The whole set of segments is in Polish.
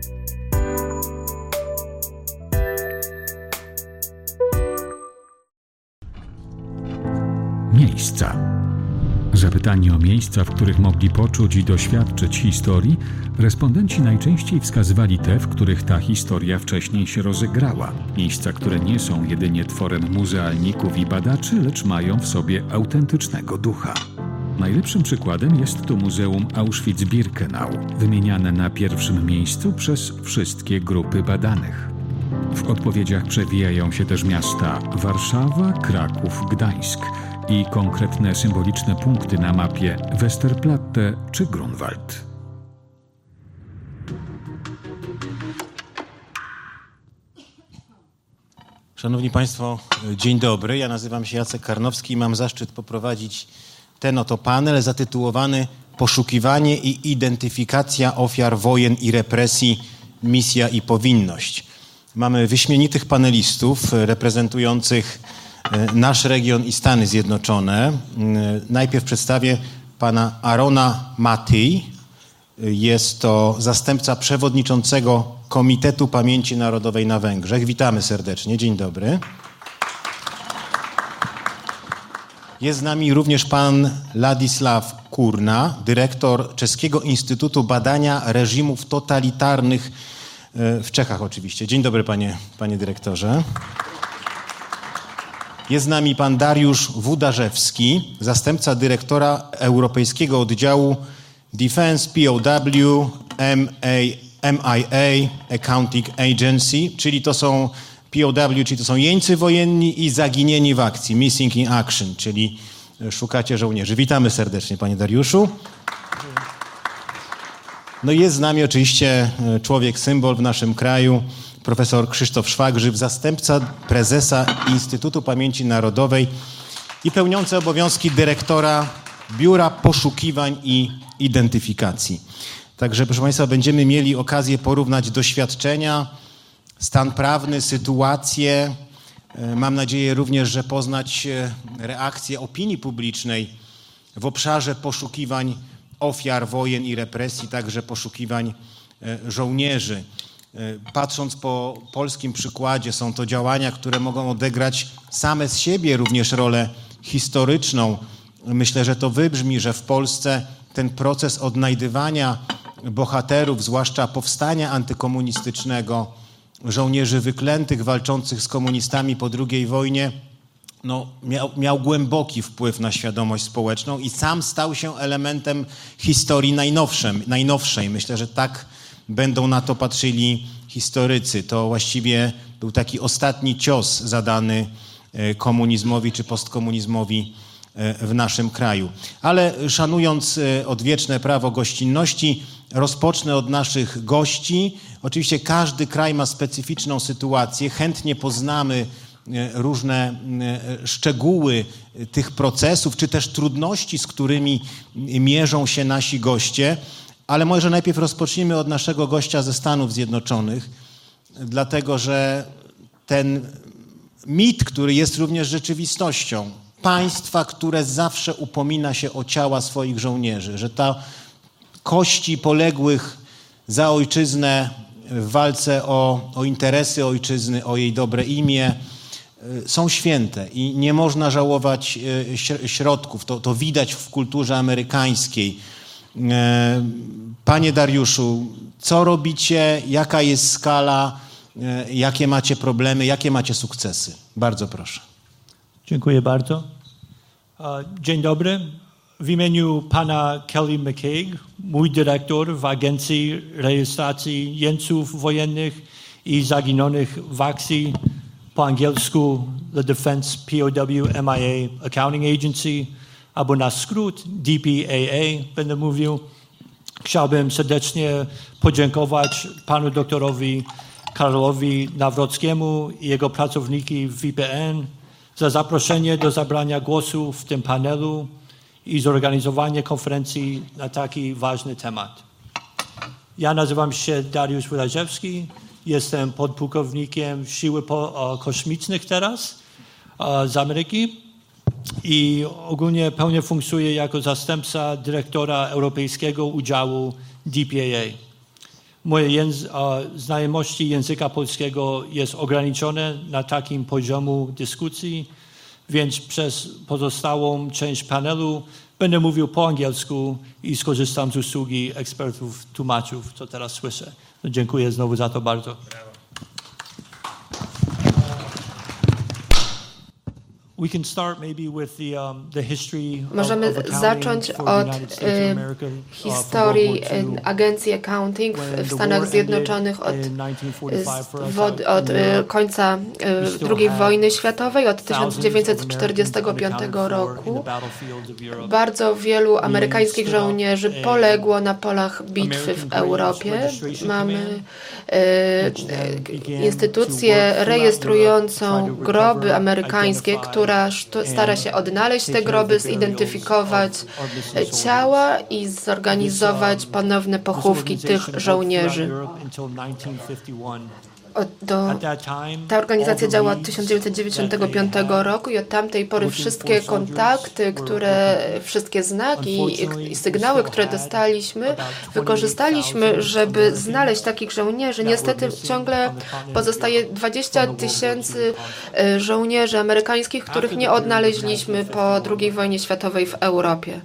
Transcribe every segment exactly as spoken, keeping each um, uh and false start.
Miejsca. Zapytani o miejsca, w których mogli poczuć i doświadczyć historii, respondenci najczęściej wskazywali te, w których ta historia wcześniej się rozegrała. Miejsca, które nie są jedynie tworem muzealników i badaczy, lecz mają w sobie autentycznego ducha. Najlepszym przykładem jest to Muzeum Auschwitz-Birkenau, wymieniane na pierwszym miejscu przez wszystkie grupy badanych. W odpowiedziach przewijają się też miasta Warszawa, Kraków, Gdańsk i konkretne symboliczne punkty na mapie Westerplatte czy Grunwald. Szanowni Państwo, dzień dobry. Ja nazywam się Jacek Karnowski i mam zaszczyt poprowadzić ten oto panel zatytułowany Poszukiwanie i identyfikacja ofiar wojen i represji, misja i powinność. Mamy wyśmienitych panelistów reprezentujących nasz region i Stany Zjednoczone. Najpierw przedstawię pana Arona Matyi. Jest to zastępca przewodniczącego Komitetu Pamięci Narodowej na Węgrzech. Witamy serdecznie. Dzień dobry. Jest z nami również pan Ladisław Kurna, dyrektor Czeskiego Instytutu Badania Reżimów Totalitarnych w Czechach oczywiście. Dzień dobry, panie, panie dyrektorze. Jest z nami pan Dariusz Wudarzewski, zastępca dyrektora Europejskiego Oddziału Defense P O W M I A Accounting Agency, czyli to są P O W, czyli to są jeńcy wojenni i zaginieni w akcji, Missing in Action, czyli szukacie żołnierzy. Witamy serdecznie, panie Dariuszu. No i jest z nami oczywiście człowiek symbol w naszym kraju, profesor Krzysztof Szwagrzyb, zastępca prezesa Instytutu Pamięci Narodowej i pełniący obowiązki dyrektora Biura Poszukiwań i Identyfikacji. Także, proszę Państwa, będziemy mieli okazję porównać doświadczenia, stan prawny, sytuację. Mam nadzieję również, że poznać reakcję opinii publicznej w obszarze poszukiwań ofiar wojen i represji, także poszukiwań żołnierzy. Patrząc po polskim przykładzie, są to działania, które mogą odegrać same z siebie również rolę historyczną. Myślę, że to wybrzmi, że w Polsce ten proces odnajdywania bohaterów, zwłaszcza powstania antykomunistycznego, żołnierzy wyklętych, walczących z komunistami po drugiej wojnie, no, miał, miał głęboki wpływ na świadomość społeczną i sam stał się elementem historii najnowszej. najnowszej. Myślę, że tak będą na to patrzyli historycy. To właściwie był taki ostatni cios zadany komunizmowi czy postkomunizmowi w naszym kraju. Ale szanując odwieczne prawo gościnności, rozpocznę od naszych gości. Oczywiście każdy kraj ma specyficzną sytuację. Chętnie poznamy różne szczegóły tych procesów, czy też trudności, z którymi mierzą się nasi goście. Ale może najpierw rozpocznijmy od naszego gościa ze Stanów Zjednoczonych, dlatego że ten mit, który jest również rzeczywistością, państwa, które zawsze upomina się o ciała swoich żołnierzy, że ta kości poległych za ojczyznę w walce o, o interesy ojczyzny, o jej dobre imię, są święte i nie można żałować środków. To, to widać w kulturze amerykańskiej. Panie Dariuszu, co robicie? Jaka jest skala? Jakie macie problemy? Jakie macie sukcesy? Bardzo proszę. Dziękuję bardzo. Dzień dobry. W imieniu pana Kelly McCaig, mój dyrektor w Agencji Rejestracji Jeńców Wojennych i Zaginionych w Akcji, po angielsku The Defense P O W M I A Accounting Agency, albo na skrót D P A A będę mówił. Chciałbym serdecznie podziękować panu doktorowi Karolowi Nawrockiemu i jego pracowniki w V P N za zaproszenie do zabrania głosu w tym panelu i zorganizowanie konferencji na taki ważny temat. Ja nazywam się Dariusz Wudarzewski, jestem podpułkownikiem siły kosmicznych teraz z Ameryki i ogólnie pełnię funkcję jako zastępca dyrektora Europejskiego Udziału D P A A. Moje języ- znajomości języka polskiego jest ograniczone na takim poziomu dyskusji, więc przez pozostałą część panelu będę mówił po angielsku i skorzystam z usługi ekspertów, tłumaczów, co teraz słyszę. No, dziękuję znowu za to bardzo. We can start maybe with the, um, the history Możemy of, of zacząć od y, historii y, agencji accounting w, w Stanach Zjednoczonych od, z, od, od y, końca y, drugiej wojny światowej, od tysiąc dziewięćset czterdziestego piątego roku. Bardzo wielu amerykańskich żołnierzy poległo na polach bitwy w Europie. Mamy y, y, instytucję rejestrującą groby amerykańskie, która stara się odnaleźć te groby, zidentyfikować ciała i zorganizować ponowne pochówki tych żołnierzy. Od, do, ta organizacja działa od tysiąc dziewięćset dziewięćdziesiątego piątego roku i od tamtej pory wszystkie kontakty, które, wszystkie znaki i, i sygnały, które dostaliśmy, wykorzystaliśmy, żeby znaleźć takich żołnierzy. Niestety ciągle pozostaje dwadzieścia tysięcy żołnierzy amerykańskich, których nie odnaleźliśmy po drugiej wojnie światowej w Europie.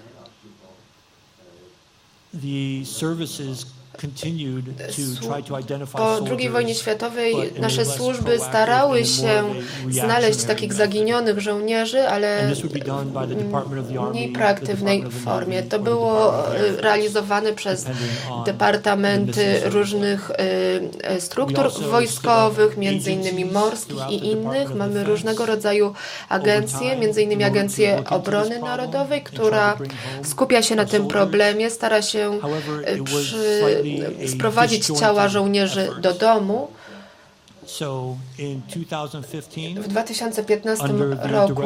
Po drugiej wojnie światowej nasze służby starały się znaleźć takich zaginionych żołnierzy, ale w mniej proaktywnej formie. To było realizowane przez departamenty różnych struktur wojskowych, między innymi morskich i innych. Mamy różnego rodzaju agencje, między innymi Agencję Obrony Narodowej, która skupia się na tym problemie, stara się przy sprowadzić ciała żołnierzy do domu. W dwa tysiące piętnastym roku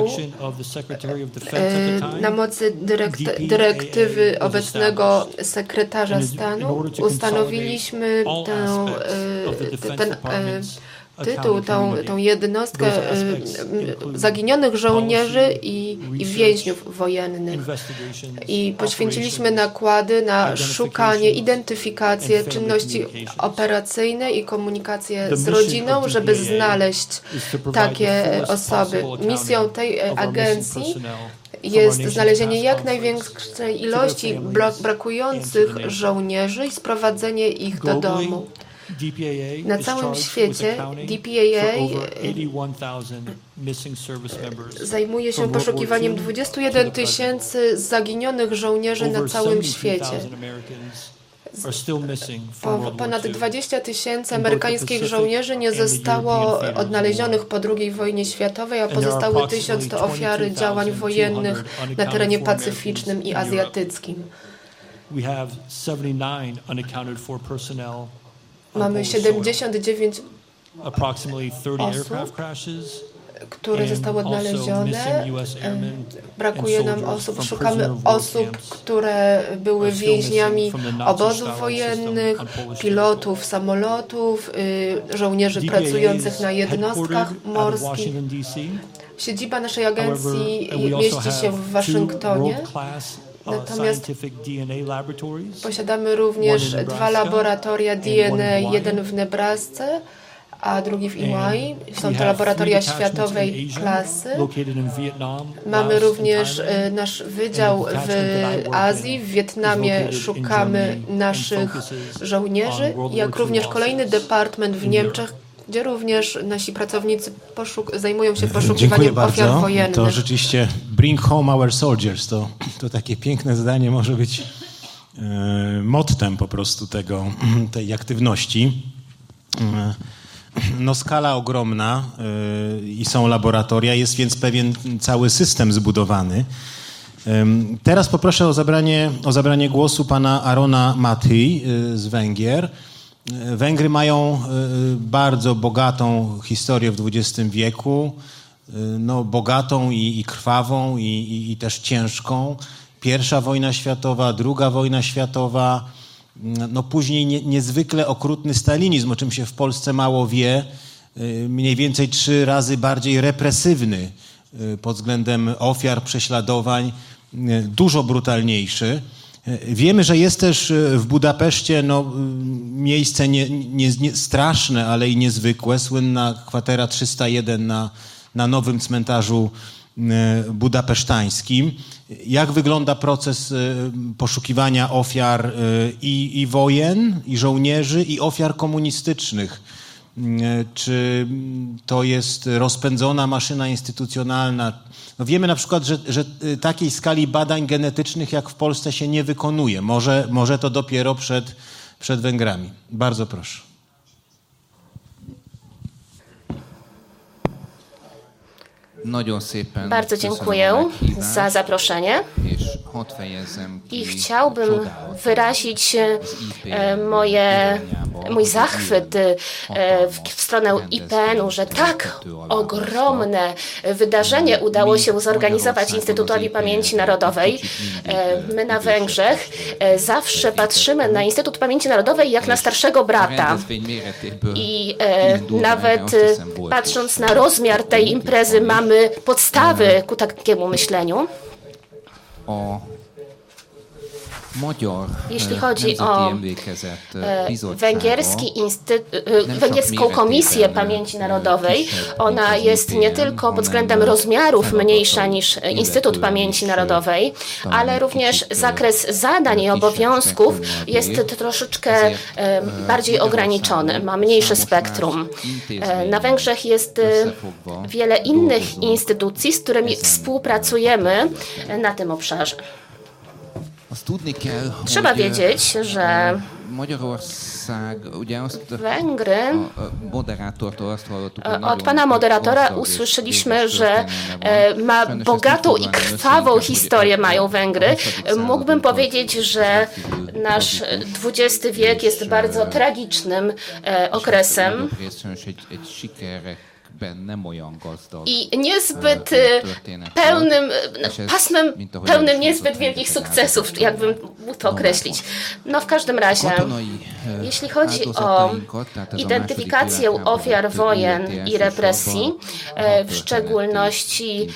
na mocy dyrekt- dyrektywy obecnego sekretarza stanu ustanowiliśmy tę, ten tytuł, tą, tą jednostkę zaginionych żołnierzy i, i więźniów wojennych. I poświęciliśmy nakłady na szukanie, identyfikację, czynności operacyjne i komunikację z rodziną, żeby znaleźć takie osoby. Misją tej agencji jest znalezienie jak największej ilości brakujących żołnierzy i sprowadzenie ich do domu. Na całym świecie D P A A zajmuje się poszukiwaniem dwudziestu jeden tysięcy zaginionych żołnierzy na całym świecie. Po, ponad dwadzieścia tysięcy amerykańskich żołnierzy nie zostało odnalezionych po drugiej wojnie światowej, a pozostałe tysiąc to ofiary działań wojennych na terenie pacyficznym i azjatyckim. Mamy siedemdziesiąt dziewięć osób, które zostały odnalezione. Brakuje nam osób. Szukamy osób, które były więźniami obozów wojennych, pilotów samolotów, żołnierzy pracujących na jednostkach morskich. Siedziba naszej agencji mieści się w Waszyngtonie. Natomiast posiadamy również dwa laboratoria D N A, jeden w Nebrasce, a drugi w Hawaii. Są to laboratoria światowej klasy. Mamy również nasz wydział w Azji, w Wietnamie szukamy naszych żołnierzy, jak również kolejny departament w Niemczech, gdzie również nasi pracownicy poszuk- zajmują się poszukiwaniem ofiar wojennych. To rzeczywiście bring home our soldiers. To, to takie piękne zdanie może być e, mottem po prostu tego, tej aktywności. E, no skala ogromna e, i są laboratoria, jest więc pewien cały system zbudowany. E, teraz poproszę o zabranie, o zabranie głosu pana Arona Mathy e, z Węgier. Węgry mają bardzo bogatą historię w dwudziestym wieku, no, bogatą i, i krwawą, i, i, i też ciężką. Pierwsza wojna światowa, druga wojna światowa, no później nie, niezwykle okrutny stalinizm, o czym się w Polsce mało wie, mniej więcej trzy razy bardziej represywny pod względem ofiar, prześladowań, dużo brutalniejszy. Wiemy, że jest też w Budapeszcie no, miejsce nie, nie, nie straszne, ale i niezwykłe. Słynna kwatera trzysta jeden na, na nowym cmentarzu budapesztańskim. Jak wygląda proces poszukiwania ofiar i, i wojen, i żołnierzy, i ofiar komunistycznych? Czy to jest rozpędzona maszyna instytucjonalna? No wiemy na przykład, że, że takiej skali badań genetycznych jak w Polsce się nie wykonuje. Może, może to dopiero przed, przed Węgrami. Bardzo proszę. Bardzo dziękuję za zaproszenie i chciałbym wyrazić moje, mój zachwyt w stronę I P N u, że tak ogromne wydarzenie udało się zorganizować Instytutowi Pamięci Narodowej. My na Węgrzech zawsze patrzymy na Instytut Pamięci Narodowej jak na starszego brata i nawet patrząc na rozmiar tej imprezy mamy podstawy ku takiemu myśleniu. Jeśli chodzi o węgierski węgierską Komisję Pamięci Narodowej, ona jest nie tylko pod względem rozmiarów mniejsza niż Instytut Pamięci Narodowej, ale również zakres zadań i obowiązków jest troszeczkę bardziej ograniczony, ma mniejsze spektrum. Na Węgrzech jest wiele innych instytucji, z którymi współpracujemy na tym obszarze. Trzeba wiedzieć, że Węgry, od pana moderatora usłyszeliśmy, że ma bogatą i krwawą historię mają Węgry. Mógłbym powiedzieć, że nasz dwudziesty wiek jest bardzo tragicznym okresem i niezbyt pełnym, pasmem pełnym niezbyt wielkich sukcesów, jakbym mógł to określić. No w każdym razie, jeśli chodzi o identyfikację ofiar wojen i represji, w szczególności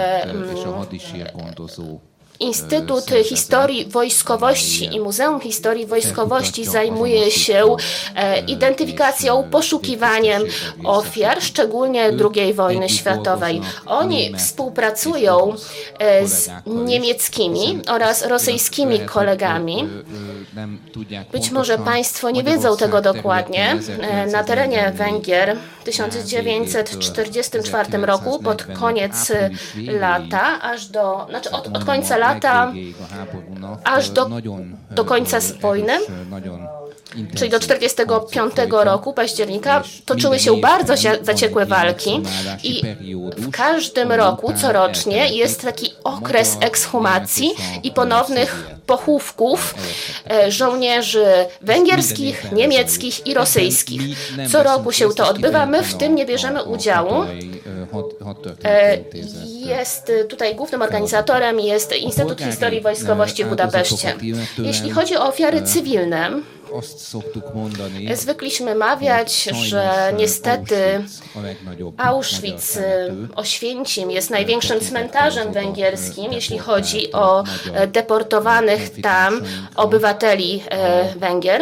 Instytut Historii Wojskowości i Muzeum Historii Wojskowości zajmuje się identyfikacją, poszukiwaniem ofiar, szczególnie drugiej wojny światowej. Oni współpracują z niemieckimi oraz rosyjskimi kolegami. Być może Państwo nie wiedzą tego dokładnie. Na terenie Węgier w tysiąc dziewięćset czterdziestym czwartym roku, pod koniec lata, aż do, znaczy od, od końca lata, lata aż do, do końca wojny, czyli do czterdziestego piątego roku października, toczyły się bardzo zaciekłe walki i w każdym roku, corocznie, jest taki okres ekshumacji i ponownych pochówków żołnierzy węgierskich, niemieckich i rosyjskich. Co roku się to odbywa, my w tym nie bierzemy udziału. Jest tutaj głównym organizatorem jest Instytut Historii Wojskowości w Budapeszcie. Jeśli chodzi o ofiary cywilne, zwykliśmy mawiać, że niestety Auschwitz, Oświęcim jest największym cmentarzem węgierskim, jeśli chodzi o deportowanych tam obywateli Węgier.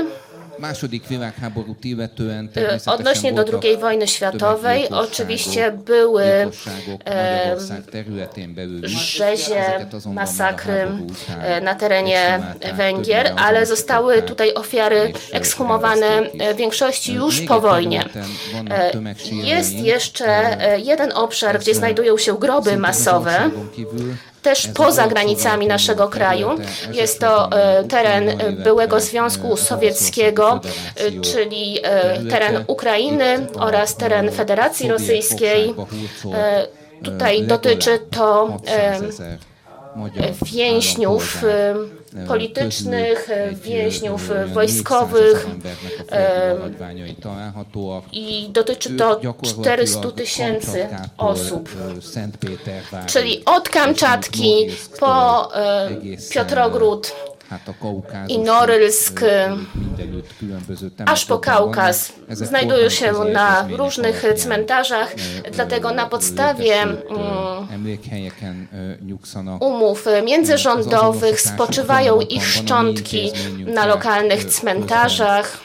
Odnośnie do drugiej wojny światowej, oczywiście były e, rzezie, masakry na terenie Węgier, ale zostały tutaj ofiary ekshumowane w większości już po wojnie. Jest jeszcze jeden obszar, gdzie znajdują się groby masowe, też poza granicami naszego kraju. Jest to teren byłego Związku Sowieckiego, czyli teren Ukrainy oraz teren Federacji Rosyjskiej. Tutaj dotyczy to więźniów politycznych, więźniów wojskowych i dotyczy to czterystu tysięcy osób. Czyli od Kamczatki po Piotrogród i Norylsk, aż po Kaukaz. Znajdują się na różnych cmentarzach, dlatego na podstawie umów międzyrządowych spoczywają ich szczątki na lokalnych cmentarzach.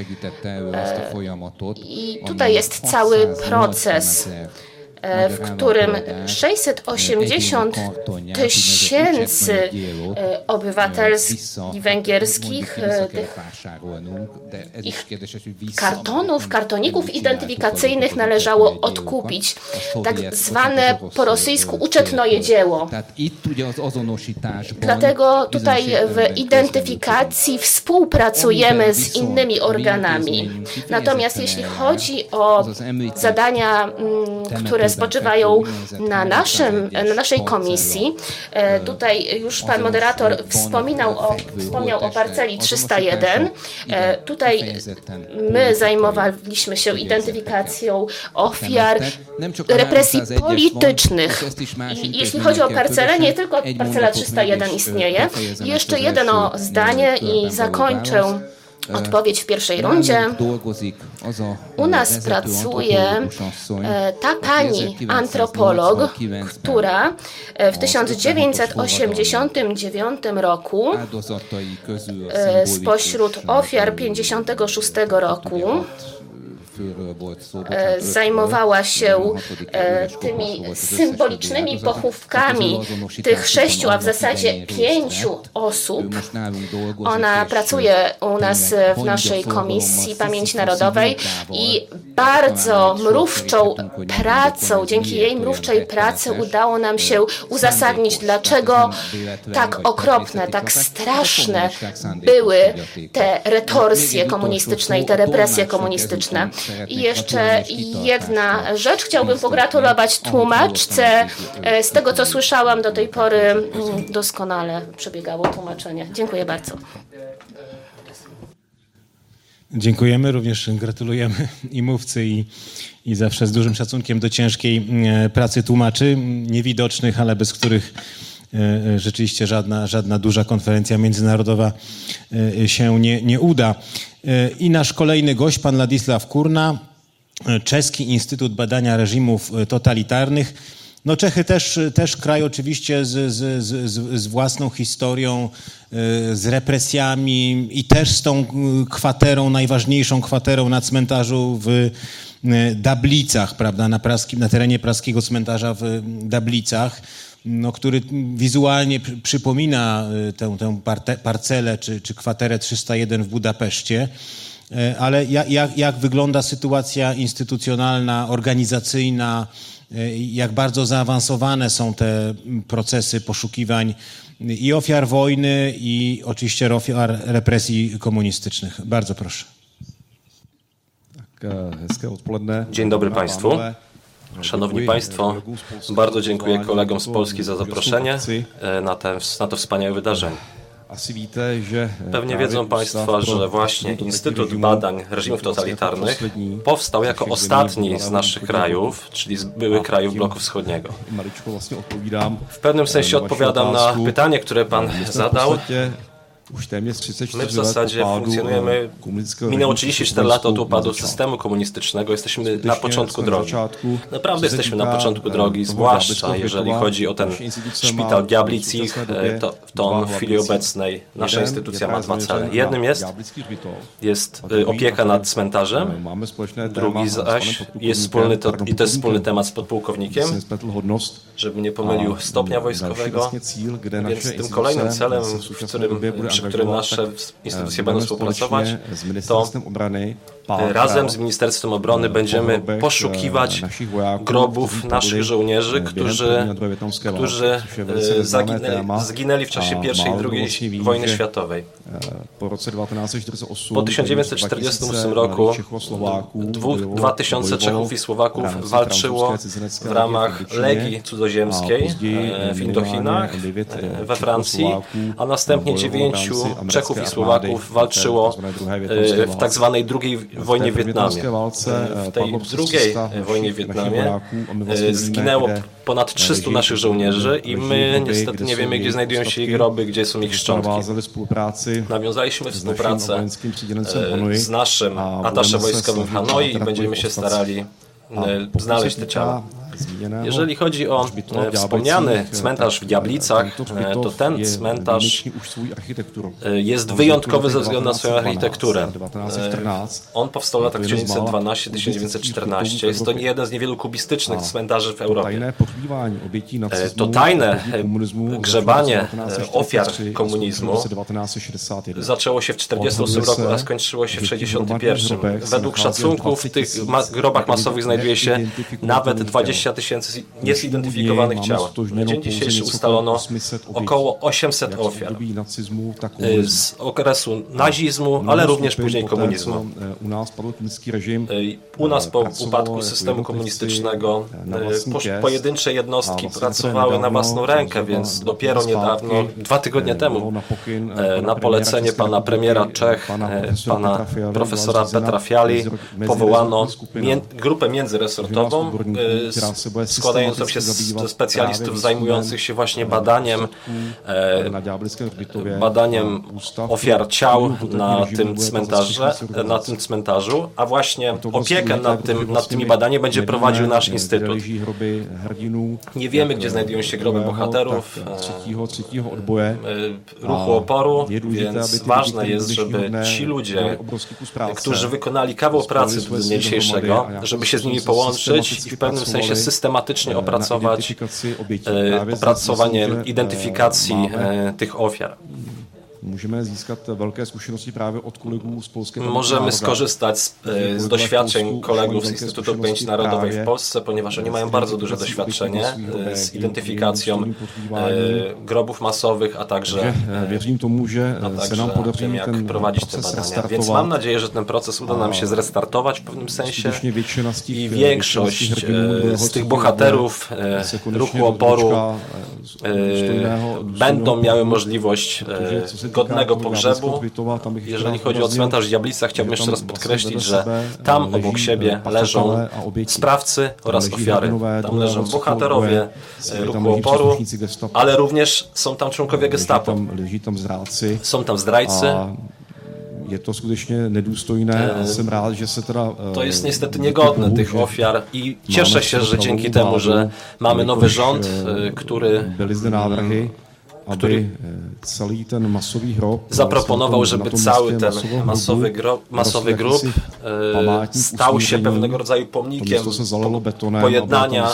I tutaj jest cały proces, w którym sześćset osiemdziesiąt tysięcy obywatelskich węgierskich tych ich kartonów, kartoników identyfikacyjnych należało odkupić. Tak zwane po rosyjsku uczetnoje dzieło. Dlatego tutaj w identyfikacji współpracujemy z innymi organami. Natomiast jeśli chodzi o zadania, które spoczywają na, naszym, na naszej komisji. Tutaj już pan moderator wspominał o, wspomniał o parceli trzysta jeden. Tutaj my zajmowaliśmy się identyfikacją ofiar represji politycznych. I jeśli chodzi o parcelę, nie tylko parcela trzysta jeden istnieje. Jeszcze jedno zdanie i zakończę odpowiedź w pierwszej rundzie. U nas pracuje ta pani antropolog, która w tysiąc dziewięćset osiemdziesiątym dziewiątym roku spośród ofiar pięćdziesiątego szóstego roku zajmowała się tymi symbolicznymi pochówkami tych sześciu, a w zasadzie pięciu osób. Ona pracuje u nas w naszej Komisji Pamięci Narodowej i bardzo mrówczą pracą, dzięki jej mrówczej pracy udało nam się uzasadnić, dlaczego tak okropne, tak straszne były te retorsje komunistyczne i te represje komunistyczne. I jeszcze jedna rzecz. Chciałbym pogratulować tłumaczce. Z tego, co słyszałam do tej pory, doskonale przebiegało tłumaczenie. Dziękuję bardzo. Dziękujemy, również gratulujemy i mówcy, i, i zawsze z dużym szacunkiem do ciężkiej pracy tłumaczy, niewidocznych, ale bez których rzeczywiście żadna, żadna duża konferencja międzynarodowa się nie, nie uda. I nasz kolejny gość, pan Ladisław Kurna, Czeski Instytut Badania Reżimów Totalitarnych. No Czechy też, też kraj oczywiście z, z, z, z własną historią, z represjami i też z tą kwaterą, najważniejszą kwaterą na cmentarzu w Dablicach, prawda, na, praskim, na terenie praskiego cmentarza w Dablicach. No, który wizualnie przypomina tę, tę parcelę czy, czy kwaterę trzysta jeden w Budapeszcie, ale jak, jak, jak wygląda sytuacja instytucjonalna, organizacyjna, jak bardzo zaawansowane są te procesy poszukiwań i ofiar wojny, i oczywiście ofiar represji komunistycznych. Bardzo proszę. Dzień dobry Państwu. Szanowni Państwo, bardzo dziękuję kolegom z Polski za zaproszenie na, te, na to wspaniałe wydarzenie. Pewnie wiedzą Państwo, że właśnie Instytut Badań Reżimów Totalitarnych powstał jako ostatni z naszych krajów, czyli z byłych krajów bloku wschodniego. W pewnym sensie odpowiadam na pytanie, które Pan zadał. My w zasadzie funkcjonujemy, minęło trzydzieści cztery lata od upadku systemu komunistycznego, jesteśmy na początku drogi. Naprawdę jesteśmy na początku drogi, zwłaszcza jeżeli chodzi o ten szpital w Diablicích, to, to w chwili obecnej nasza instytucja ma dwa cele. Jednym jest, jest opieka nad cmentarzem, drugi zaś jest wspólny, to, i to jest wspólny temat z podpułkownikiem, żeby nie pomylił stopnia wojskowego, więc tym kolejnym celem, w którym przy którym nasze instytucje będą współpracować, to razem z Ministerstwem Obrony będziemy poszukiwać grobów naszych żołnierzy, którzy, którzy zaginęli, zginęli w czasie pierwszej i drugiej wojny światowej. Po tysiąc dziewięćset czterdziestym ósmym roku dwa tysiące Czechów i Słowaków walczyło w ramach Legii Cudzoziemskiej w Indochinach, we Francji, a następnie dziewięciu pięciu Czechów i Słowaków walczyło w tak zwanej drugiej wojnie w Wietnamie. W tej drugiej wojnie w Wietnamie zginęło ponad trzystu naszych żołnierzy i my niestety nie wiemy, gdzie znajdują się ich groby, gdzie są ich szczątki. Nawiązaliśmy współpracę z naszym atasze wojskowym w Hanoi i będziemy się starali znaleźć te ciała. Jeżeli chodzi o wspomniany cmentarz w Diablicach, to ten cmentarz jest wyjątkowy ze względu na swoją architekturę. On powstał w latach tysiąc dziewięćset dwanaście do tysiąc dziewięćset czternaście. Jest to jeden z niewielu kubistycznych cmentarzy w Europie. To tajne grzebanie ofiar komunizmu zaczęło się w tysiąc dziewięćset czterdziestym ósmym roku, a skończyło się w tysiąc dziewięćset sześćdziesiątym pierwszym. Według szacunków w tych grobach masowych znajduje się nawet dwadzieścia tysięcy niezidentyfikowanych ciał. Na dzień dzisiejszy ustalono około osiemset ofiar z okresu nazizmu, ale również później komunizmu. U nas po upadku systemu komunistycznego pojedyncze jednostki pracowały na własną rękę, więc dopiero niedawno, dwa tygodnie temu, na polecenie pana premiera Czech, pana profesora Petra Fialy, powołano grupę międzyresortową składającą się ze specjalistów zajmujących się właśnie badaniem badaniem ofiar ciał na tym cmentarze, na tym cmentarzu, a właśnie opiekę nad, tym, nad tymi badaniami będzie prowadził nasz instytut. Nie wiemy, gdzie znajdują się groby bohaterów ruchu oporu, więc ważne jest, żeby ci ludzie, którzy wykonali kawał pracy do dnia dzisiejszego, żeby się z nimi połączyć i w pewnym sensie systematycznie opracować opracowanie identyfikacji tych ofiar. Możemy skorzystać z, z doświadczeń kolegów z Instytutu Pamięci Narodowej w Polsce, ponieważ oni mają bardzo duże doświadczenie z identyfikacją grobów masowych, a także, a także tym, jak prowadzić te badania. Więc mam nadzieję, że ten proces uda nam się zrestartować w pewnym sensie i większość z tych bohaterów ruchu oporu będą miały możliwość godnego pogrzebu. Jeżeli chodzi o cmentarz w Diablicach, chciałbym jeszcze raz podkreślić, że tam obok siebie leżą sprawcy oraz ofiary. Tam leżą bohaterowie ruchu oporu, ale również są tam członkowie gestapo. Są tam zdrajcy. Je to skutečně nedůstojné a jsem rád, že se teda... To jest niestety niegodne tych ofiar i cieszę się, że dzięki temu, że mamy nowy rząd, który... który zaproponował, żeby cały ten masowy, gro, masowy grób e, stał się pewnego rodzaju pomnikiem pojednania,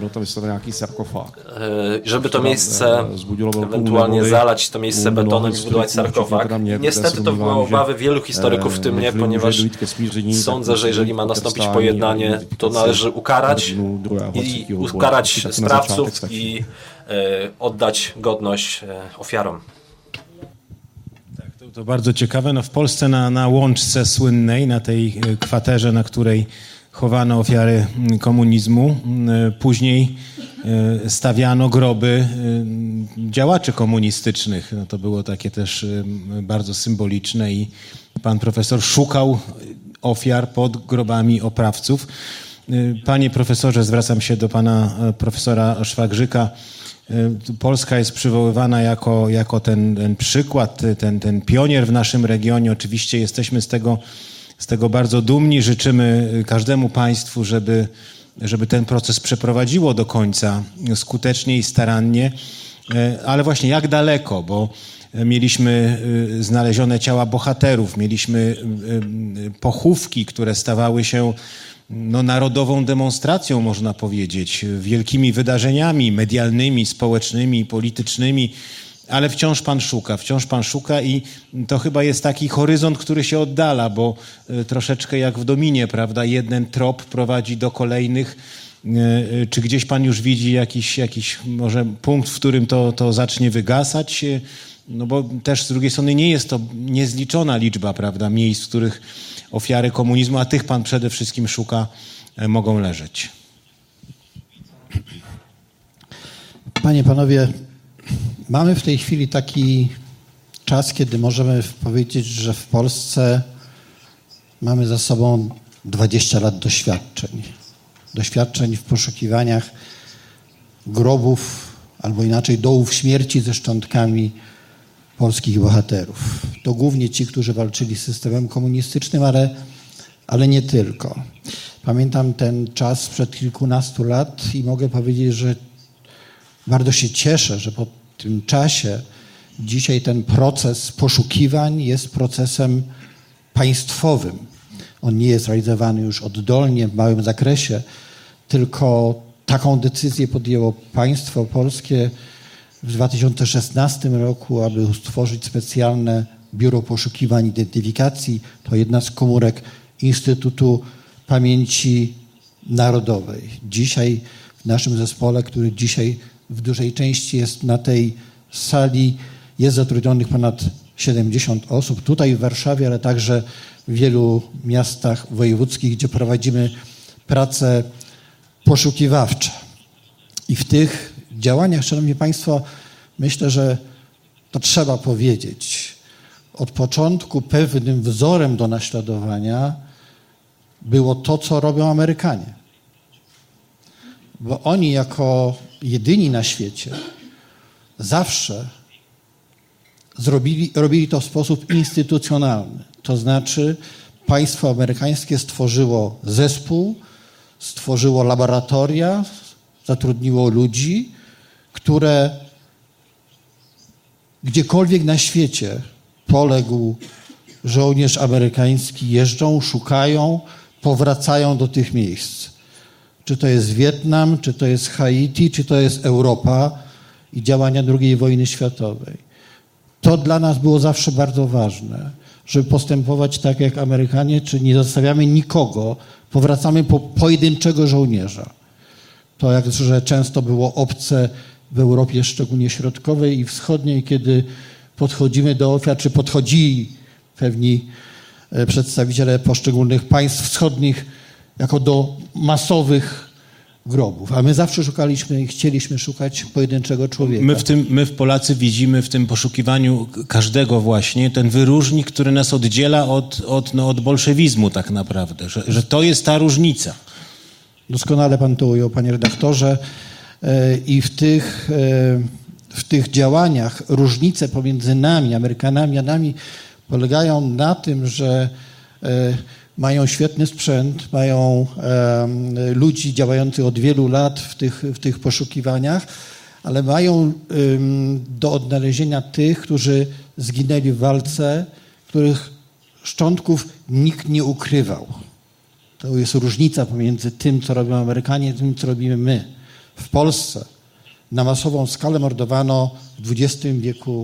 e, żeby to miejsce ewentualnie zalać to miejsce betonem i zbudować sarkofag. Niestety to wywołało obawy wielu historyków, w tym mnie, ponieważ sądzę, że jeżeli ma nastąpić pojednanie, to należy ukarać i ukarać sprawców i oddać godność ofiarom. Tak, to, to bardzo ciekawe. No w Polsce na, na Łączce słynnej, na tej kwaterze, na której chowano ofiary komunizmu, później stawiano groby działaczy komunistycznych. No to było takie też bardzo symboliczne i pan profesor szukał ofiar pod grobami oprawców. Panie profesorze, zwracam się do pana profesora Szwagrzyka. Polska jest przywoływana jako, jako ten, ten przykład, ten, ten pionier w naszym regionie. Oczywiście jesteśmy z tego, z tego bardzo dumni. Życzymy każdemu państwu, żeby, żeby ten proces przeprowadziło do końca skutecznie i starannie. Ale właśnie jak daleko, bo mieliśmy znalezione ciała bohaterów, mieliśmy pochówki, które stawały się no, narodową demonstracją, można powiedzieć, wielkimi wydarzeniami medialnymi, społecznymi, politycznymi, ale wciąż pan szuka, wciąż pan szuka i to chyba jest taki horyzont, który się oddala, bo troszeczkę jak w dominie, prawda, jeden trop prowadzi do kolejnych. Czy gdzieś pan już widzi jakiś, jakiś może punkt, w którym to, to zacznie wygasać? No bo też z drugiej strony nie jest to niezliczona liczba, prawda, miejsc, w których ofiary komunizmu, a tych pan przede wszystkim szuka, mogą leżeć. Panie, panowie, mamy w tej chwili taki czas, kiedy możemy powiedzieć, że w Polsce mamy za sobą dwadzieścia lat doświadczeń. Doświadczeń w poszukiwaniach grobów, albo inaczej dołów śmierci ze szczątkami polskich bohaterów. To głównie ci, którzy walczyli z systemem komunistycznym, ale, ale nie tylko. Pamiętam ten czas sprzed kilkunastu lat i mogę powiedzieć, że bardzo się cieszę, że po tym czasie dzisiaj ten proces poszukiwań jest procesem państwowym. On nie jest realizowany już oddolnie, w małym zakresie, tylko taką decyzję podjęło państwo polskie w dwa tysiące szesnastym roku, aby utworzyć specjalne Biuro Poszukiwań i Identyfikacji. To jedna z komórek Instytutu Pamięci Narodowej. Dzisiaj w naszym zespole, który dzisiaj w dużej części jest na tej sali, jest zatrudnionych ponad siedemdziesiąt osób. Tutaj w Warszawie, ale także w wielu miastach wojewódzkich, gdzie prowadzimy prace poszukiwawcze. I w tych działaniach, szanowni państwo, myślę, że to trzeba powiedzieć. Od początku pewnym wzorem do naśladowania było to, co robią Amerykanie. Bo oni jako jedyni na świecie zawsze zrobili, robili to w sposób instytucjonalny. To znaczy państwo amerykańskie stworzyło zespół, stworzyło laboratoria, zatrudniło ludzi, które gdziekolwiek na świecie poległ żołnierz amerykański, jeżdżą, szukają, powracają do tych miejsc. Czy to jest Wietnam, czy to jest Haiti, czy to jest Europa i działania drugiej wojny światowej. To dla nas było zawsze bardzo ważne, żeby postępować tak jak Amerykanie, czy nie zostawiamy nikogo, powracamy po pojedynczego żołnierza. To jakże często było obce w Europie, szczególnie środkowej i wschodniej, kiedy podchodzimy do ofiar, czy podchodzili pewni przedstawiciele poszczególnych państw wschodnich jako do masowych grobów. A my zawsze szukaliśmy i chcieliśmy szukać pojedynczego człowieka. My w tym, my w Polacy widzimy w tym poszukiwaniu każdego właśnie ten wyróżnik, który nas oddziela od, od, no, od bolszewizmu tak naprawdę, że, że to jest ta różnica. Doskonale pan to ujął, panie redaktorze. I w tych, w tych działaniach różnice pomiędzy nami, Amerykanami, a nami polegają na tym, że mają świetny sprzęt, mają ludzi działających od wielu lat w tych, w tych poszukiwaniach, ale mają do odnalezienia tych, którzy zginęli w walce, których szczątków nikt nie ukrywał. To jest różnica pomiędzy tym, co robią Amerykanie, i tym, co robimy my. W Polsce na masową skalę mordowano w dwudziestym wieku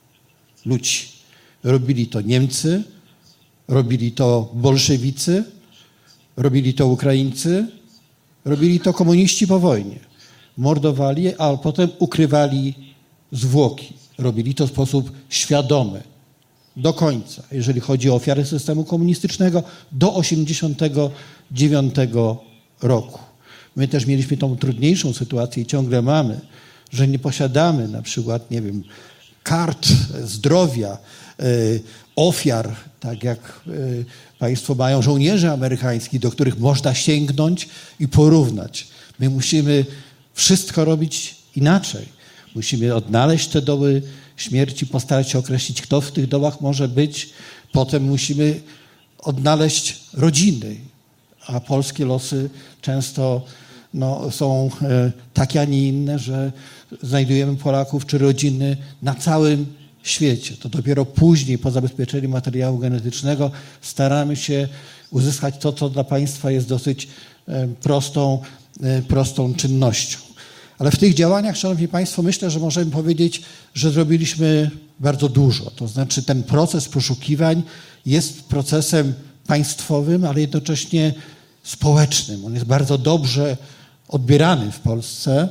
ludzi. Robili to Niemcy, robili to bolszewicy, robili to Ukraińcy, robili to komuniści po wojnie. Mordowali, a potem ukrywali zwłoki. Robili to w sposób świadomy. Do końca, jeżeli chodzi o ofiary systemu komunistycznego, do osiemdziesiątego dziewiątego roku. My też mieliśmy tą trudniejszą sytuację i ciągle mamy, że nie posiadamy na przykład, nie wiem, kart zdrowia, y, ofiar, tak jak y, państwo mają żołnierzy amerykańskich, do których można sięgnąć i porównać. My musimy wszystko robić inaczej. Musimy odnaleźć te doły śmierci, postarać się określić, kto w tych dołach może być. Potem musimy odnaleźć rodziny, a polskie losy często no, są e, takie, a nie inne, że znajdujemy Polaków czy rodziny na całym świecie. To dopiero później, po zabezpieczeniu materiału genetycznego, staramy się uzyskać to, co dla państwa jest dosyć e, prostą, e, prostą czynnością. Ale w tych działaniach, szanowni państwo, myślę, że możemy powiedzieć, że zrobiliśmy bardzo dużo. To znaczy ten proces poszukiwań jest procesem państwowym, ale jednocześnie społecznym. On jest bardzo dobrze odbierany w Polsce,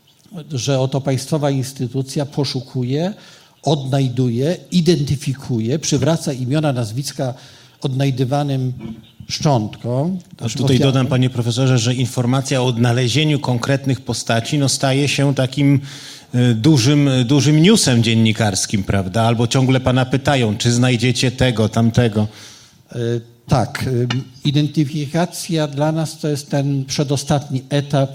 że oto państwowa instytucja poszukuje, odnajduje, identyfikuje, przywraca imiona, nazwiska odnajdywanym szczątkom. A tutaj dodam, panie profesorze, że informacja o odnalezieniu konkretnych postaci no, staje się takim dużym, dużym newsem dziennikarskim, prawda? Albo ciągle pana pytają, czy znajdziecie tego, tamtego. Tak, identyfikacja dla nas to jest ten przedostatni etap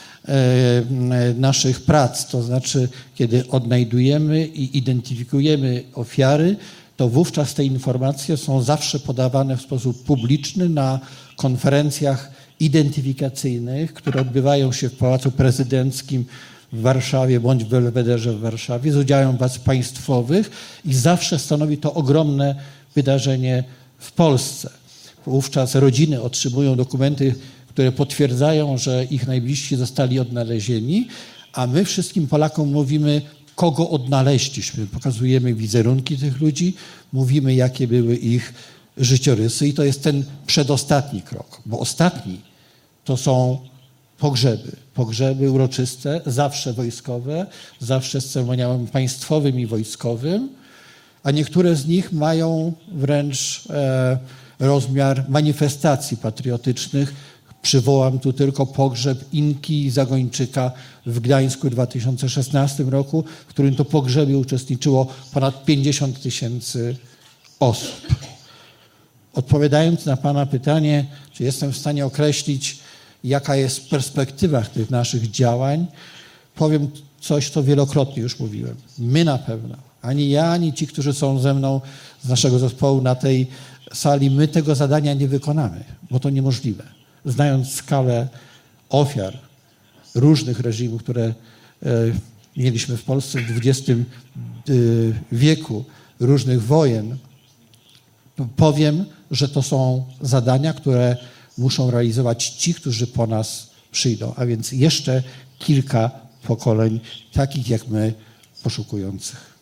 naszych prac, to znaczy kiedy odnajdujemy i identyfikujemy ofiary, to wówczas te informacje są zawsze podawane w sposób publiczny na konferencjach identyfikacyjnych, które odbywają się w Pałacu Prezydenckim w Warszawie bądź w Belwederze w Warszawie z udziałem władz państwowych i zawsze stanowi to ogromne wydarzenie w Polsce. Wówczas rodziny otrzymują dokumenty, które potwierdzają, że ich najbliżsi zostali odnalezieni, a my wszystkim Polakom mówimy, kogo odnaleźliśmy. Pokazujemy wizerunki tych ludzi, mówimy, jakie były ich życiorysy i to jest ten przedostatni krok, bo ostatni to są pogrzeby. Pogrzeby uroczyste, zawsze wojskowe, zawsze z ceremoniałem państwowym i wojskowym, a niektóre z nich mają wręcz e, rozmiar manifestacji patriotycznych. Przywołam tu tylko pogrzeb Inki Zagończyka w Gdańsku w dwa tysiące szesnastym roku, w którym to pogrzebie uczestniczyło ponad pięćdziesiąt tysięcy osób. Odpowiadając na pana pytanie, czy jestem w stanie określić, jaka jest perspektywa tych naszych działań, powiem coś, co wielokrotnie już mówiłem. My na pewno, ani ja, ani ci, którzy są ze mną z naszego zespołu na tej sali, my tego zadania nie wykonamy, bo to niemożliwe. Znając skalę ofiar różnych reżimów, które e, mieliśmy w Polsce w dwudziestym wieku, różnych wojen, powiem, że to są zadania, które muszą realizować ci, którzy po nas przyjdą, a więc jeszcze kilka pokoleń takich jak my poszukujących.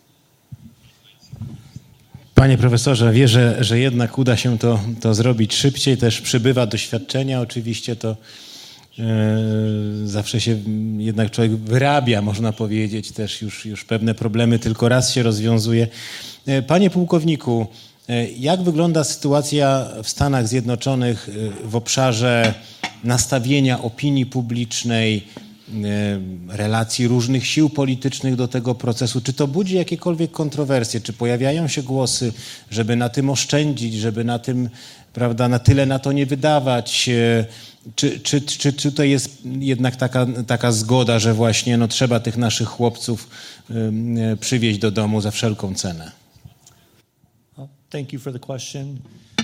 Panie profesorze, wierzę, że jednak uda się to, to zrobić szybciej. Też przybywa doświadczenia. Oczywiście to e, zawsze się jednak człowiek wyrabia, można powiedzieć, też już, już pewne problemy tylko raz się rozwiązuje. E, panie pułkowniku, e, jak wygląda sytuacja w Stanach Zjednoczonych w obszarze nastawienia opinii publicznej, relacji różnych sił politycznych do tego procesu? Czy to budzi jakiekolwiek kontrowersje? Czy pojawiają się głosy, żeby na tym oszczędzić, żeby na tym, prawda, na tyle na to nie wydawać? Czy, czy, czy, czy tutaj jest jednak taka, taka zgoda, że właśnie no, trzeba tych naszych chłopców um, przywieźć do domu za wszelką cenę? Thank you for the question.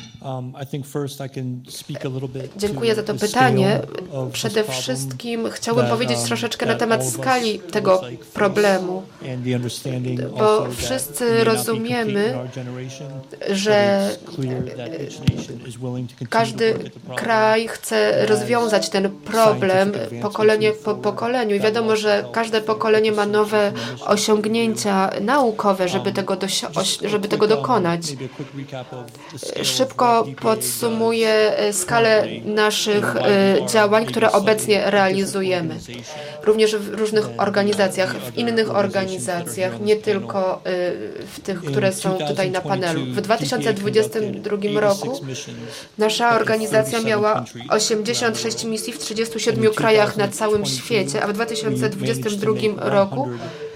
Dziękuję za to pytanie. Przede wszystkim chciałbym powiedzieć troszeczkę na temat skali tego problemu, bo wszyscy rozumiemy, że każdy kraj chce rozwiązać ten problem pokolenie po pokoleniu i wiadomo, że każde pokolenie ma nowe osiągnięcia naukowe, żeby tego, żeby tego dokonać. Szybko podsumuję skalę naszych działań, które obecnie realizujemy. Również w różnych organizacjach, w innych organizacjach, nie tylko w tych, które są tutaj na panelu. W dwa tysiące dwudziestym drugim roku nasza organizacja miała osiemdziesiąt sześć misji w trzydziestu siedmiu krajach na całym świecie, a w dwa tysiące dwudziestym drugim roku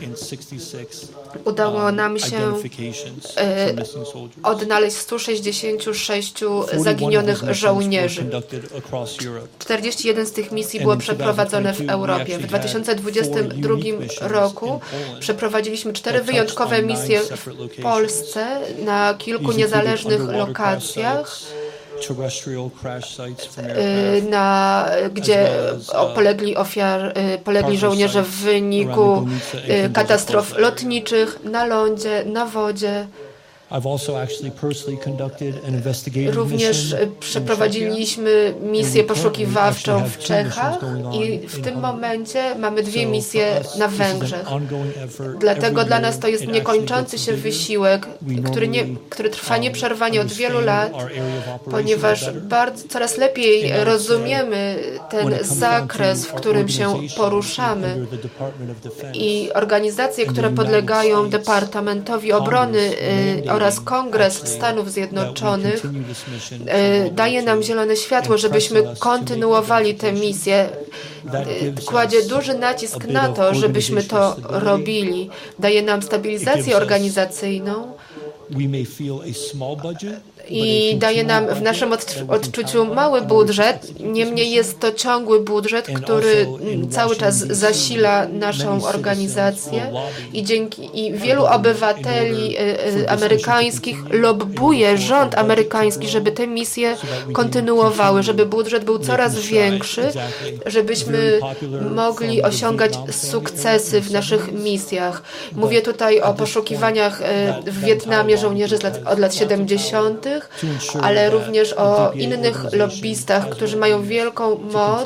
udało nam się e, odnaleźć sto sześćdziesiąt sześć zaginionych żołnierzy. czterdzieści jeden z tych misji było przeprowadzone w Europie. W dwa tysiące dwudziestym drugim roku przeprowadziliśmy cztery wyjątkowe misje w Polsce na kilku niezależnych lokacjach, na, gdzie polegli, ofiar, polegli żołnierze w wyniku katastrof lotniczych, na lądzie, na wodzie. Również przeprowadziliśmy misję poszukiwawczą w Czechach i w tym momencie mamy dwie misje na Węgrzech. Dlatego dla nas to jest niekończący się wysiłek, który, nie, który trwa nieprzerwanie od wielu lat, ponieważ bardzo, coraz lepiej rozumiemy ten zakres, w którym się poruszamy i organizacje, które podlegają Departamentowi Obrony oraz oraz Kongres Stanów Zjednoczonych daje nam zielone światło, żebyśmy kontynuowali tę misję. Kładzie duży nacisk na to, żebyśmy to robili. Daje nam stabilizację organizacyjną i daje nam w naszym odczuciu mały budżet, niemniej jest to ciągły budżet, który cały czas zasila naszą organizację i dzięki i wielu obywateli amerykańskich lobbuje rząd amerykański, żeby te misje kontynuowały, żeby budżet był coraz większy, żebyśmy mogli osiągać sukcesy w naszych misjach. Mówię tutaj o poszukiwaniach w Wietnamie żołnierzy z lat, od lat siedemdziesiątych, ale również o innych lobbystach, którzy mają wielką moc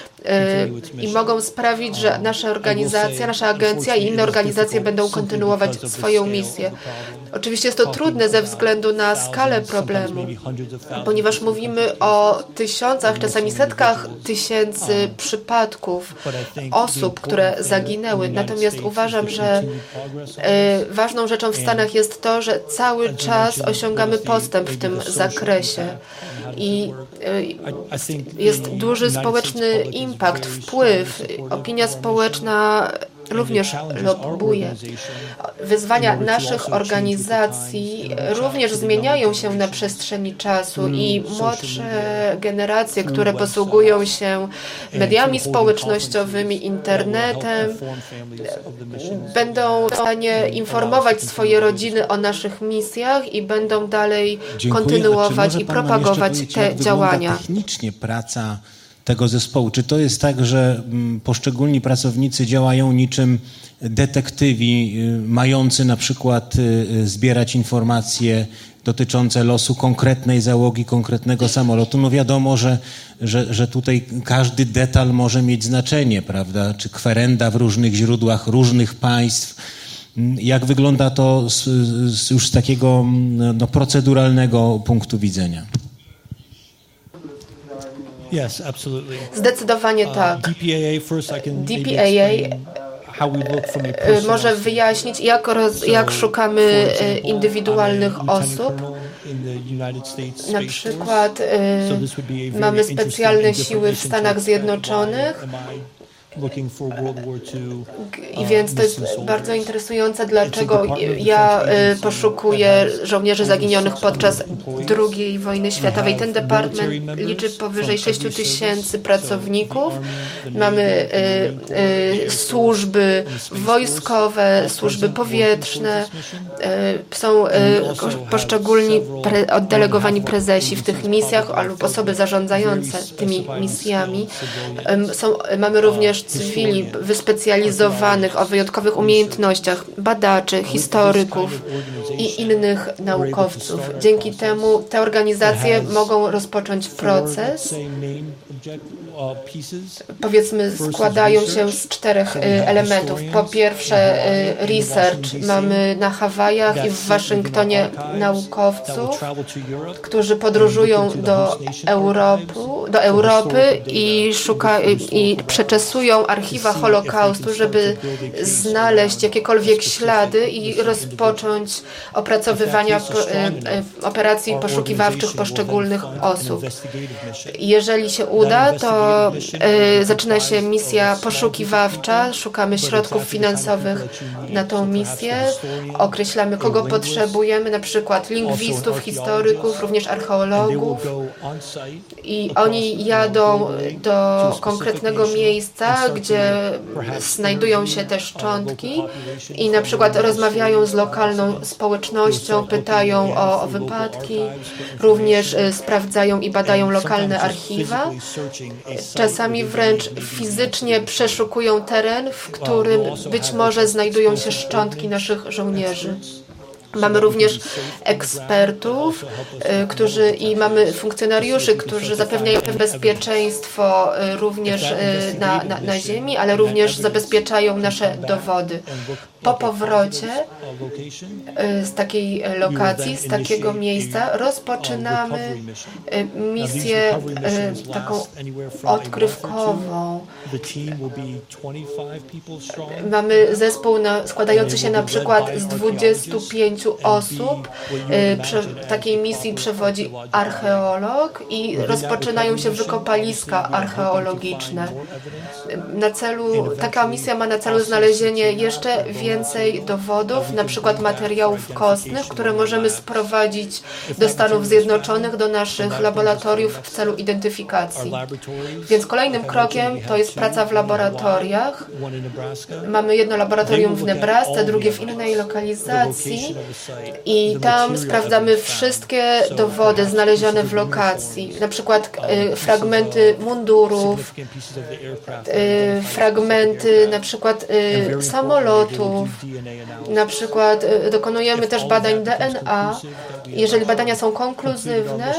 i mogą sprawić, że nasza organizacja, nasza agencja i inne organizacje będą kontynuować swoją misję. Oczywiście jest to trudne ze względu na skalę problemu, ponieważ mówimy o tysiącach, czasami setkach tysięcy przypadków osób, które zaginęły. Natomiast uważam, że ważną rzeczą w Stanach jest to, że cały czas osiągamy postęp w tym zakresie. I jest duży społeczny impact, wpływ. Opinia społeczna również lobbuje. Wyzwania naszych organizacji również zmieniają się na przestrzeni czasu i młodsze generacje, które posługują się mediami społecznościowymi, internetem, będą w stanie informować swoje rodziny o naszych misjach i będą dalej Dziękuję. kontynuować i propagować te działania. Technicznie praca tego zespołu. Czy to jest tak, że poszczególni pracownicy działają niczym detektywi, mający na przykład zbierać informacje dotyczące losu konkretnej załogi, konkretnego samolotu? No wiadomo, że, że, że tutaj każdy detal może mieć znaczenie, prawda? Czy kwerenda w różnych źródłach różnych państw. Jak wygląda to z, z już z takiego no, proceduralnego punktu widzenia? Yes, absolutely. Zdecydowanie tak. D P A A może wyjaśnić, jak, roz, jak szukamy indywidualnych osób. Na przykład mamy specjalne siły w Stanach Zjednoczonych. I więc to jest bardzo interesujące, dlaczego ja poszukuję żołnierzy zaginionych podczas drugiej wojny światowej. Ten department liczy powyżej sześciu tysięcy pracowników. Mamy służby wojskowe, służby powietrzne, są poszczególni pre, oddelegowani prezesi w tych misjach lub osoby zarządzające tymi misjami. Są, mamy również cywili wyspecjalizowanych o wyjątkowych umiejętnościach, badaczy, historyków i innych naukowców. Dzięki temu te organizacje mogą rozpocząć proces. Powiedzmy, składają się z czterech elementów. Po pierwsze research. Mamy na Hawajach i w Waszyngtonie naukowców, którzy podróżują do Europy, do Europy i, szuka, i przeczesują archiwa Holokaustu, żeby znaleźć jakiekolwiek ślady i rozpocząć opracowywania operacji poszukiwawczych poszczególnych osób. Jeżeli się uda, to y, zaczyna się misja poszukiwawcza, szukamy środków finansowych na tą misję, określamy, kogo potrzebujemy, na przykład lingwistów, historyków, również archeologów i oni jadą do konkretnego miejsca, gdzie znajdują się te szczątki i na przykład rozmawiają z lokalną społecznością, pytają o, o wypadki, również y, sprawdzają i badają lokalne archiwa. Czasami wręcz fizycznie przeszukują teren, w którym być może znajdują się szczątki naszych żołnierzy. Mamy również ekspertów, y, którzy i mamy funkcjonariuszy, którzy zapewniają bezpieczeństwo y, również y, na, na, na ziemi, ale również zabezpieczają nasze dowody. po powrocie z takiej lokacji, z takiego miejsca rozpoczynamy misję taką odkrywkową. Mamy zespół na, składający się na przykład z dwudziestu pięciu osób. W takiej misji przewodzi archeolog i rozpoczynają się wykopaliska archeologiczne. Na celu, taka misja ma na celu znalezienie jeszcze więcej dowodów, na przykład materiałów kostnych, które możemy sprowadzić do Stanów Zjednoczonych, do naszych laboratoriów w celu identyfikacji. Więc kolejnym krokiem to jest praca w laboratoriach. Mamy jedno laboratorium w Nebrasce, drugie w innej lokalizacji i tam sprawdzamy wszystkie dowody znalezione w lokacji, na przykład y, fragmenty mundurów, y, fragmenty na przykład y, samolotów, na przykład y, dokonujemy też badań D N A. Jeżeli badania są konkluzywne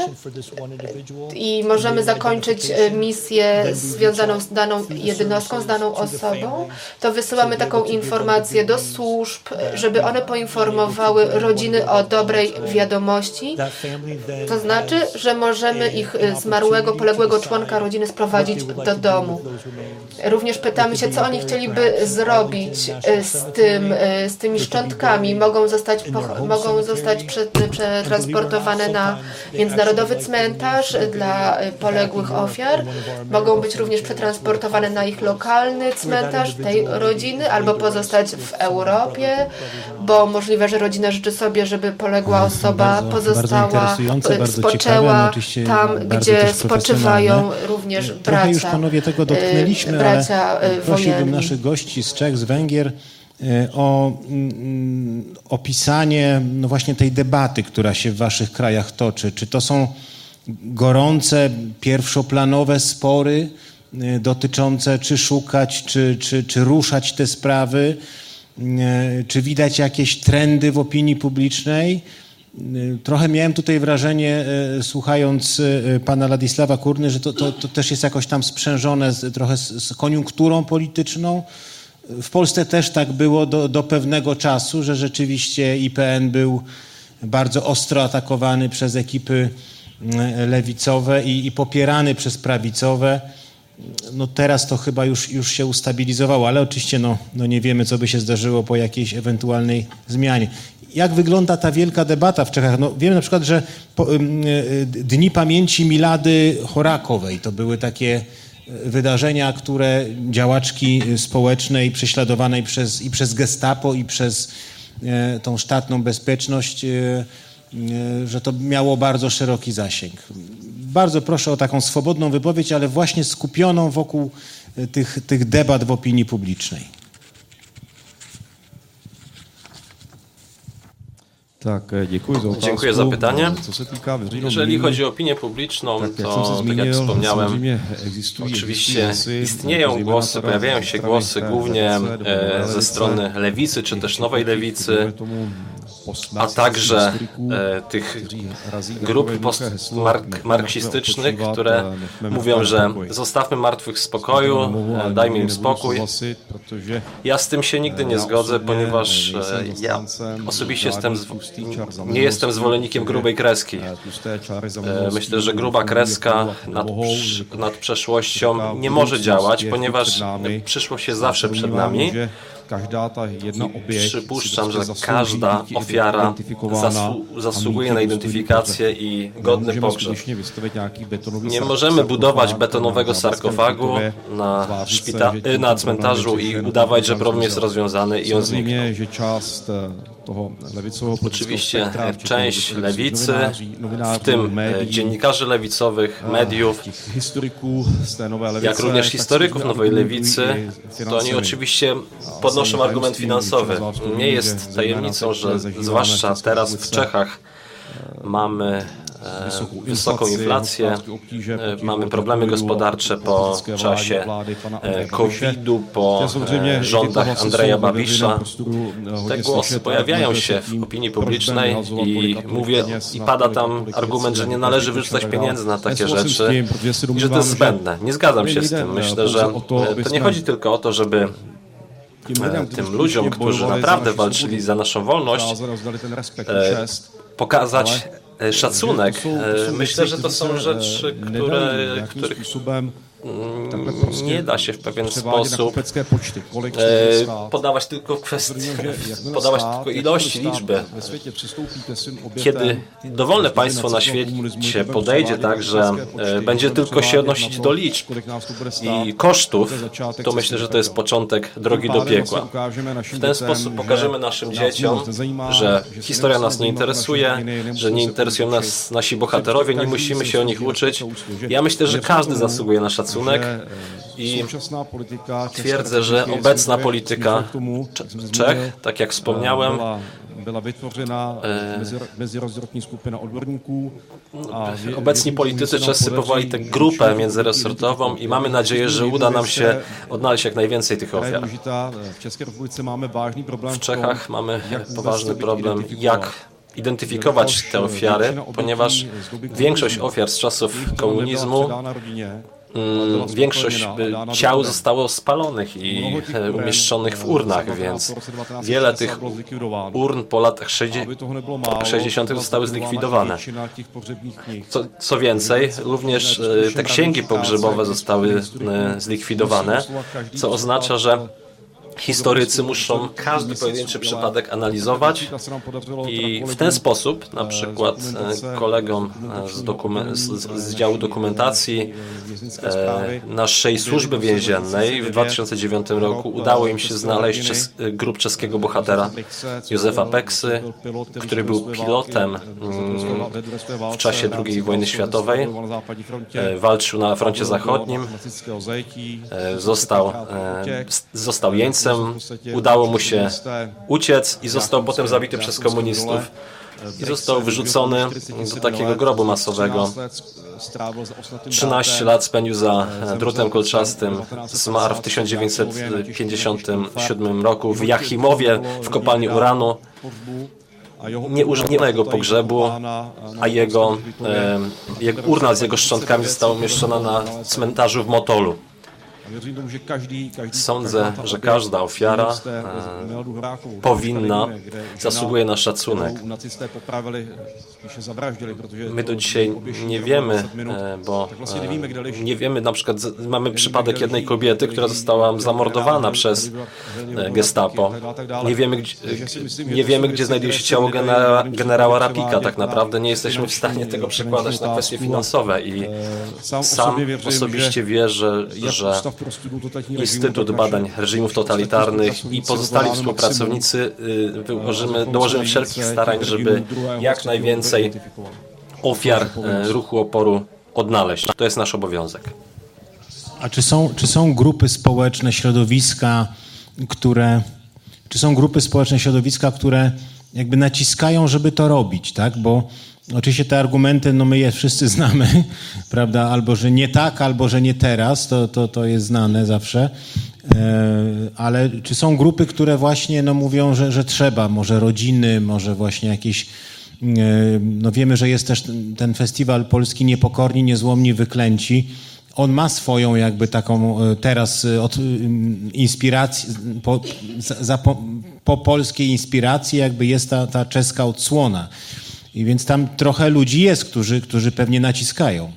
i możemy zakończyć misję związaną z daną jednostką, z daną osobą, to wysyłamy taką informację do służb, żeby one poinformowały rodziny o dobrej wiadomości. To znaczy, że możemy ich zmarłego, poległego członka rodziny sprowadzić do domu. Również pytamy się, co oni chcieliby zrobić z, tym, z tymi szczątkami. Mogą zostać, mogą zostać przetransportowane na międzynarodowy cmentarz dla poległych ofiar. Mogą być również przetransportowane na ich lokalny cmentarz tej rodziny albo pozostać w Europie, bo możliwe, że rodzina życzy sobie, żeby poległa osoba bardzo, pozostała, bardzo spoczęła ciekawe, tam, gdzie spoczywają również bracia. Trochę już panowie tego dotknęliśmy, bracia ale prosiłbym naszych gości z Czech, z Węgier o mm, opisanie no właśnie tej debaty, która się w waszych krajach toczy. Czy to są gorące, pierwszoplanowe spory dotyczące czy szukać, czy, czy, czy ruszać te sprawy? Czy widać jakieś trendy w opinii publicznej? Trochę miałem tutaj wrażenie, słuchając pana Ladisława Kurny, że to, to, to też jest jakoś tam sprzężone z, trochę z, z koniunkturą polityczną. W Polsce też tak było do, do pewnego czasu, że rzeczywiście I P N był bardzo ostro atakowany przez ekipy lewicowe i, i popierany przez prawicowe. No teraz to chyba już, już się ustabilizowało, ale oczywiście no, no nie wiemy, co by się zdarzyło po jakiejś ewentualnej zmianie. Jak wygląda ta wielka debata w Czechach? No, wiemy na przykład, że po, y, y, Dni Pamięci Milady Horákowej to były takie wydarzenia, które działaczki społecznej prześladowanej przez, i przez Gestapo, i przez y, tą sztatną bezpieczność, y, y, że to miało bardzo szeroki zasięg. Bardzo proszę o taką swobodną wypowiedź, ale właśnie skupioną wokół tych, tych debat w opinii publicznej. Tak, dziękuję za, dziękuję za pytanie. Jeżeli chodzi o opinię publiczną, to tak jak wspomniałem, oczywiście istnieją głosy, pojawiają się głosy głównie ze strony lewicy, czy też nowej lewicy, a także e, tych grup postmarksistycznych, które mówią, że zostawmy martwych w spokoju, e, dajmy im spokój. Ja z tym się nigdy nie zgodzę, ponieważ e, ja osobiście jestem nie jestem zwolennikiem grubej kreski. E, myślę, że gruba kreska nad, nad przeszłością nie może działać, ponieważ przyszłość jest zawsze przed nami. I przypuszczam, że każda ofiara zasu zasługuje na identyfikację i godny pogrzeb. Nie możemy budować betonowego sarkofagu na, szpita- na cmentarzu i udawać, że problem jest rozwiązany i on zniknął. Oczywiście część lewicy, w tym dziennikarzy lewicowych, mediów, jak również historyków nowej lewicy, to oni oczywiście podnoszą argument finansowy. Nie jest tajemnicą, że zwłaszcza teraz w Czechach mamy wysoką inflację, mamy problemy gospodarcze po czasie kowida, po rządach Andreja Babisza. Te głosy pojawiają się w opinii publicznej i mówię, i pada tam argument, że nie należy wyrzucać pieniędzy na takie rzeczy i że to jest zbędne. Nie zgadzam się z tym. Myślę, że to nie chodzi tylko o to, żeby tym ludziom, którzy naprawdę walczyli za naszą wolność, pokazać szacunek. Myślę, że to są rzeczy, które, których nie da się w pewien sposób podawać tylko w kwestii, podawać tylko ilości, liczby. Kiedy dowolne państwo na świecie podejdzie tak, że będzie tylko się odnosić do liczb i kosztów, to myślę, że to jest początek drogi do piekła. W ten sposób pokażemy naszym dzieciom, że historia nas nie interesuje, że nie interesują nas nasi bohaterowie, nie musimy się o nich uczyć. Ja myślę, że każdy zasługuje na szacunek. I twierdzę, że obecna polityka Czech, tak jak wspomniałem, obecni politycy czescy powołali tę grupę międzyresortową i mamy nadzieję, że uda nam się odnaleźć jak najwięcej tych ofiar. W Czechach mamy poważny problem, jak identyfikować te ofiary, ponieważ większość ofiar z czasów komunizmu, większość ciał zostało spalonych i umieszczonych w urnach, więc wiele tych urn po latach sześćdziesiątych zostały zlikwidowane. Co, co więcej, również te księgi pogrzebowe zostały zlikwidowane, co oznacza, że historycy muszą każdy pojedynczy przypadek analizować i w ten sposób, na przykład kolegom z, dokumen- z, z działu dokumentacji e, naszej służby więziennej w dwa tysiące dziewiątym roku udało im się znaleźć czes- grup czeskiego bohatera Józefa Peksy, który był pilotem mm, w czasie drugiej wojny światowej, e, walczył na froncie zachodnim, e, został, e, został jeńcem. Udało mu się uciec i został potem zabity przez komunistów i został wyrzucony do takiego grobu masowego. trzynaście lat spędził za drutem kolczastym. Zmarł w tysiąc dziewięćset pięćdziesiątym siódmym roku w Jachimowie w kopalni uranu. Nie użyto jego pogrzebu, a jego, e, jego urna z jego szczątkami została umieszczona na cmentarzu w Motolu. Sądzę, że każda ofiara e, powinna, zasługuje na szacunek. My do dzisiaj nie wiemy, e, bo e, nie wiemy, na przykład mamy przypadek jednej kobiety, która została zamordowana przez e, gestapo. Nie wiemy, gdzie, nie wiemy, gdzie znajduje się ciało genera, generała Rapika. Tak naprawdę nie jesteśmy w stanie tego przekładać na kwestie finansowe i sam osobiście wierzę, że Instytut Badań Reżimów Totalitarnych i pozostali współpracownicy wyłożymy, dołożymy wszelkich starań, żeby jak najwięcej ofiar ruchu oporu odnaleźć. To jest nasz obowiązek. A czy są, czy są grupy społeczne, środowiska, które, czy są grupy społeczne, środowiska, które jakby naciskają, żeby to robić, tak? Bo oczywiście te argumenty, no my je wszyscy znamy, prawda, albo że nie tak, albo że nie teraz, to, to, to jest znane zawsze, e, ale czy są grupy, które właśnie no, mówią, że, że trzeba, może rodziny, może właśnie jakieś, e, no wiemy, że jest też ten, ten festiwal Polski Niepokorni, Niezłomni, Wyklęci. On ma swoją jakby taką teraz od inspiracji, po, za, po, po polskiej inspiracji jakby jest ta, ta czeska odsłona. I więc tam trochę ludzi jest, którzy, którzy pewnie naciskają.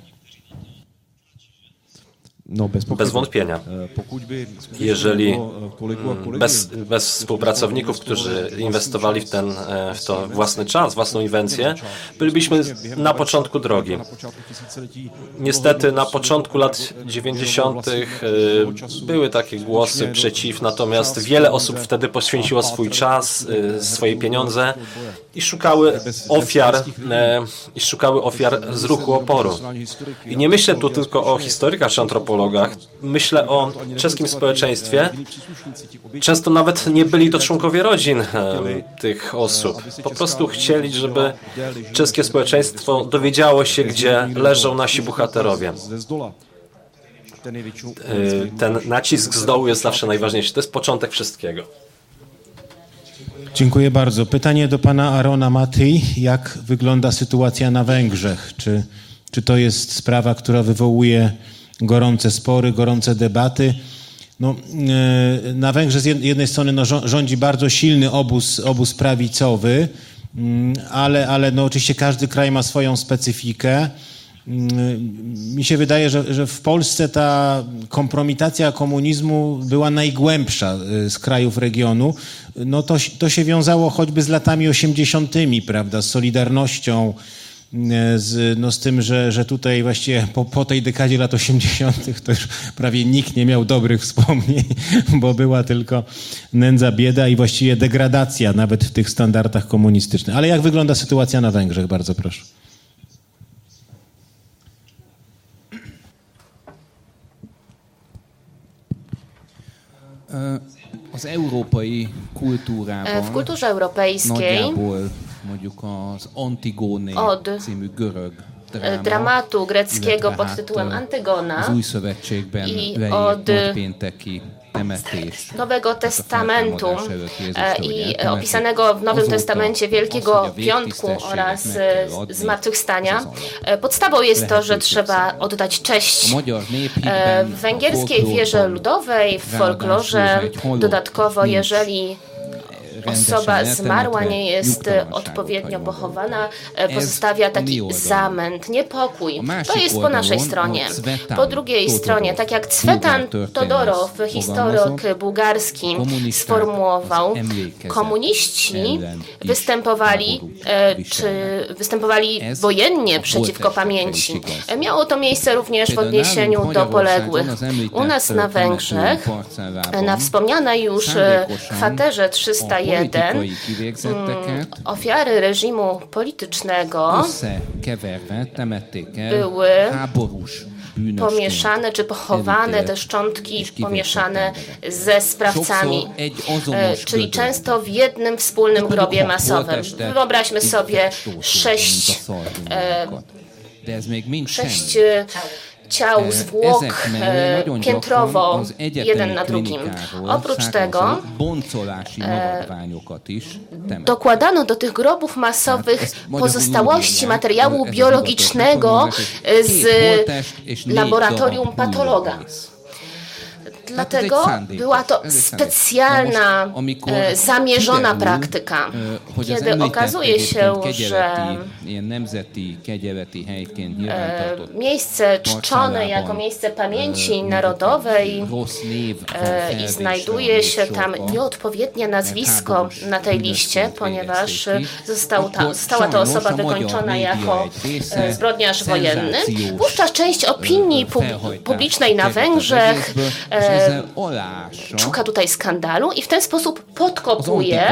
No, bez, bez wątpienia. Jeżeli bez, bez współpracowników, którzy inwestowali w, ten, w to własny czas, własną inwencję, bylibyśmy na początku drogi. Niestety na początku lat dziewięćdziesiątych były takie głosy przeciw, natomiast wiele osób wtedy poświęciło swój czas, swoje pieniądze i szukały ofiar, i szukały ofiar z ruchu oporu. I nie myślę tu tylko o historykach czy antropologach, myślę o czeskim społeczeństwie. Często nawet nie byli to członkowie rodzin e, tych osób. Po prostu chcieli, żeby czeskie społeczeństwo dowiedziało się, gdzie leżą nasi bohaterowie. E, ten nacisk z dołu jest zawsze najważniejszy. To jest początek wszystkiego. Dziękuję bardzo. Pytanie do pana Arona Matyj. Jak wygląda sytuacja na Węgrzech? Czy, czy to jest sprawa, która wywołuje gorące spory, gorące debaty? no, na Węgrzech z jednej strony no, rządzi bardzo silny obóz, obóz prawicowy, ale, ale no, oczywiście każdy kraj ma swoją specyfikę. Mi się wydaje, że, że w Polsce ta kompromitacja komunizmu była najgłębsza z krajów regionu. No to, to się wiązało choćby z latami osiemdziesiątymi, prawda, z Solidarnością, z, no z tym, że, że tutaj właściwie po, po tej dekadzie lat osiemdziesiątych to już prawie nikt nie miał dobrych wspomnień, bo była tylko nędza, bieda i właściwie degradacja nawet w tych standardach komunistycznych. Ale jak wygląda sytuacja na Węgrzech? Bardzo proszę. Az európai kultúrában w kulturze europejskiej nagyjából mondjuk az Antigone od című görög dramatu greckiego pod tytułem Antygona i od Nowego Testamentu i opisanego w Nowym Testamencie Wielkiego Piątku oraz Zmartwychwstania. Podstawą jest to, że trzeba oddać cześć. W węgierskiej wierze ludowej, w folklorze dodatkowo, jeżeli osoba zmarła nie jest odpowiednio pochowana, pozostawia taki zamęt, niepokój. To jest po naszej stronie. Po drugiej stronie, tak jak Cvetan Todorow, historyk bułgarski, sformułował, komuniści występowali, czy występowali wojennie przeciwko pamięci. Miało to miejsce również w odniesieniu do poległych. U nas na Węgrzech, na wspomnianej już kwaterze trzysta jeden, ofiary reżimu politycznego były pomieszane czy pochowane, te szczątki pomieszane ze sprawcami, czyli często w jednym wspólnym grobie masowym. Wyobraźmy sobie sześć, sześć ciał, zwłok e, piętrowo, jeden na drugim. Oprócz tego e, dokładano do tych grobów masowych pozostałości materiału biologicznego z laboratorium patologa. Dlatego była to specjalna, e, zamierzona praktyka, kiedy okazuje się, że e, miejsce czczone jako miejsce pamięci narodowej e, i znajduje się tam nieodpowiednie nazwisko na tej liście, ponieważ został ta, została to osoba wykończona jako e, zbrodniarz wojenny. Wówczas część opinii publicznej na Węgrzech e, szuka tutaj skandalu i w ten sposób podkopuje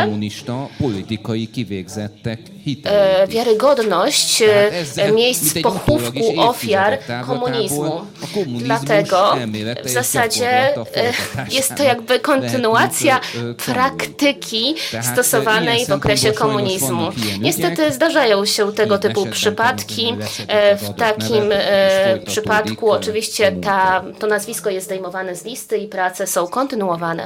e, wiarygodność e, miejsc pochówku ofiar komunizmu. Dlatego w zasadzie e, jest to jakby kontynuacja praktyki stosowanej w okresie komunizmu. Niestety zdarzają się tego typu przypadki. E, w takim e, przypadku oczywiście ta, to nazwisko jest zdejmowane z listy i prace są kontynuowane.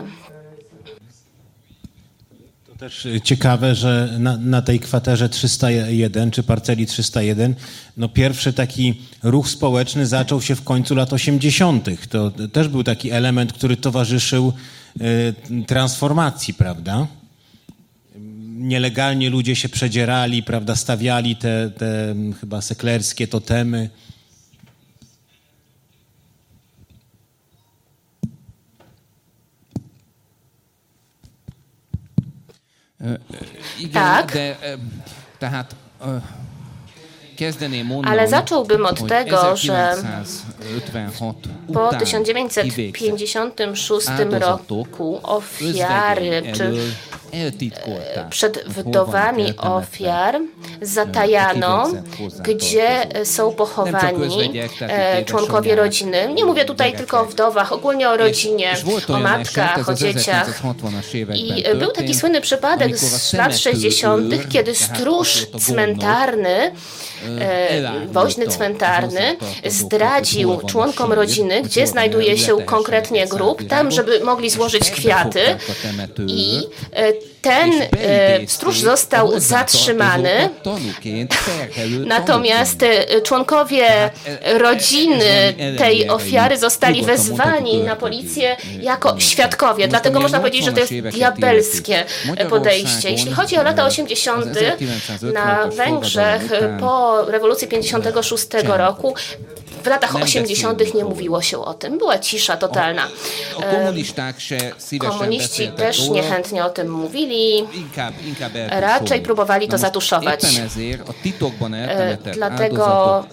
To też ciekawe, że na, na tej kwaterze trzysta jeden, czy parceli trzysta jeden, no pierwszy taki ruch społeczny zaczął się w końcu lat osiemdziesiątych. To też był taki element, który towarzyszył y, transformacji, prawda? Nielegalnie ludzie się przedzierali, prawda, stawiali te, te chyba seklerskie totemy. Tak, ale zacząłbym od tego, że po tysiąc dziewięćset pięćdziesiątym szóstym roku ofiary, czy przed wdowami ofiar zatajano, gdzie są pochowani członkowie rodziny. Nie mówię tutaj tylko o wdowach, ogólnie o rodzinie, o matkach, o dzieciach. I był taki słynny przypadek z lat sześćdziesiątych, kiedy stróż cmentarny, woźny cmentarny zdradził członkom rodziny, gdzie znajduje się konkretnie grób, tam, żeby mogli złożyć kwiaty, i ten stróż został zatrzymany, natomiast członkowie rodziny tej ofiary zostali wezwani na policję jako świadkowie. Dlatego można powiedzieć, że to jest diabelskie podejście. Jeśli chodzi o lata osiemdziesiąte, na Węgrzech po rewolucji pięćdziesiątego szóstego roku w latach osiemdziesiątych nie mówiło się o tym. Była cisza totalna. Komuniści też niechętnie o tym mówili. Raczej próbowali to zatuszować. Dlatego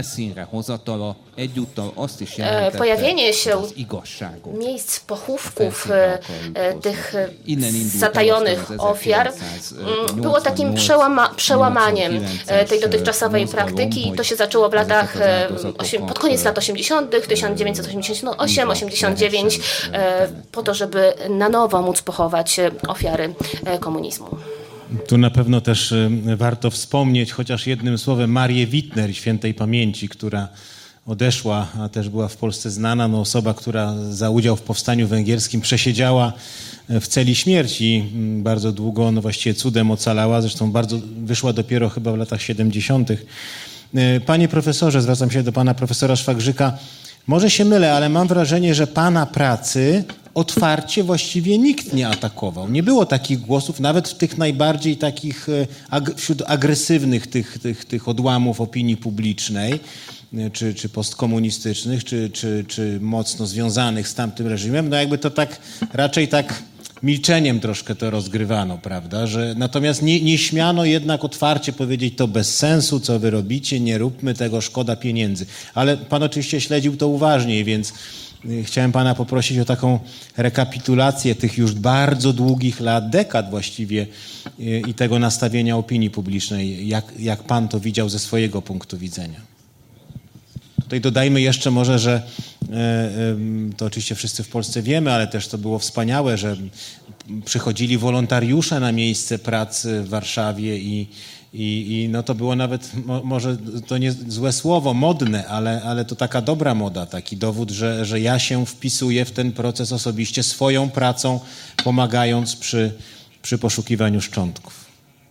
pojawienie się miejsc pochówków tych zatajonych ofiar było takim przełama, przełamaniem tej dotychczasowej praktyki. To się zaczęło w latach, pod koniec lat osiemdziesiątych, tysiąc dziewięćset osiemdziesiąt osiem osiemdziesiąt dziewięć, po to, żeby na nowo móc pochować ofiary komunizmu. Tu na pewno też warto wspomnieć chociaż jednym słowem Marię Wittner, świętej pamięci, która odeszła, a też była w Polsce znana, no osoba, która za udział w powstaniu węgierskim przesiedziała w celi śmierci bardzo długo, no właściwie cudem ocalała, zresztą bardzo wyszła dopiero chyba w latach siedemdziesiątych. Panie profesorze, zwracam się do pana profesora Szwagrzyka. Może się mylę, ale mam wrażenie, że pana pracy otwarcie właściwie nikt nie atakował. Nie było takich głosów, nawet w tych najbardziej takich, wśród agresywnych tych, tych, tych odłamów opinii publicznej, czy, czy postkomunistycznych, czy, czy, czy mocno związanych z tamtym reżimem. No jakby to tak, raczej tak milczeniem troszkę to rozgrywano, prawda? Że, natomiast nie, nie śmiano jednak otwarcie powiedzieć, to bez sensu, co wy robicie, nie róbmy tego, szkoda pieniędzy. Ale pan oczywiście śledził to uważniej, więc chciałem pana poprosić o taką rekapitulację tych już bardzo długich lat, dekad właściwie i tego nastawienia opinii publicznej. Jak, jak pan to widział ze swojego punktu widzenia? Tutaj dodajmy jeszcze może, że to oczywiście wszyscy w Polsce wiemy, ale też to było wspaniałe, że przychodzili wolontariusze na miejsce pracy w Warszawie i, i, i no to było nawet, może to nie złe słowo, modne, ale, ale to taka dobra moda, taki dowód, że, że ja się wpisuję w ten proces osobiście swoją pracą, pomagając przy, przy poszukiwaniu szczątków.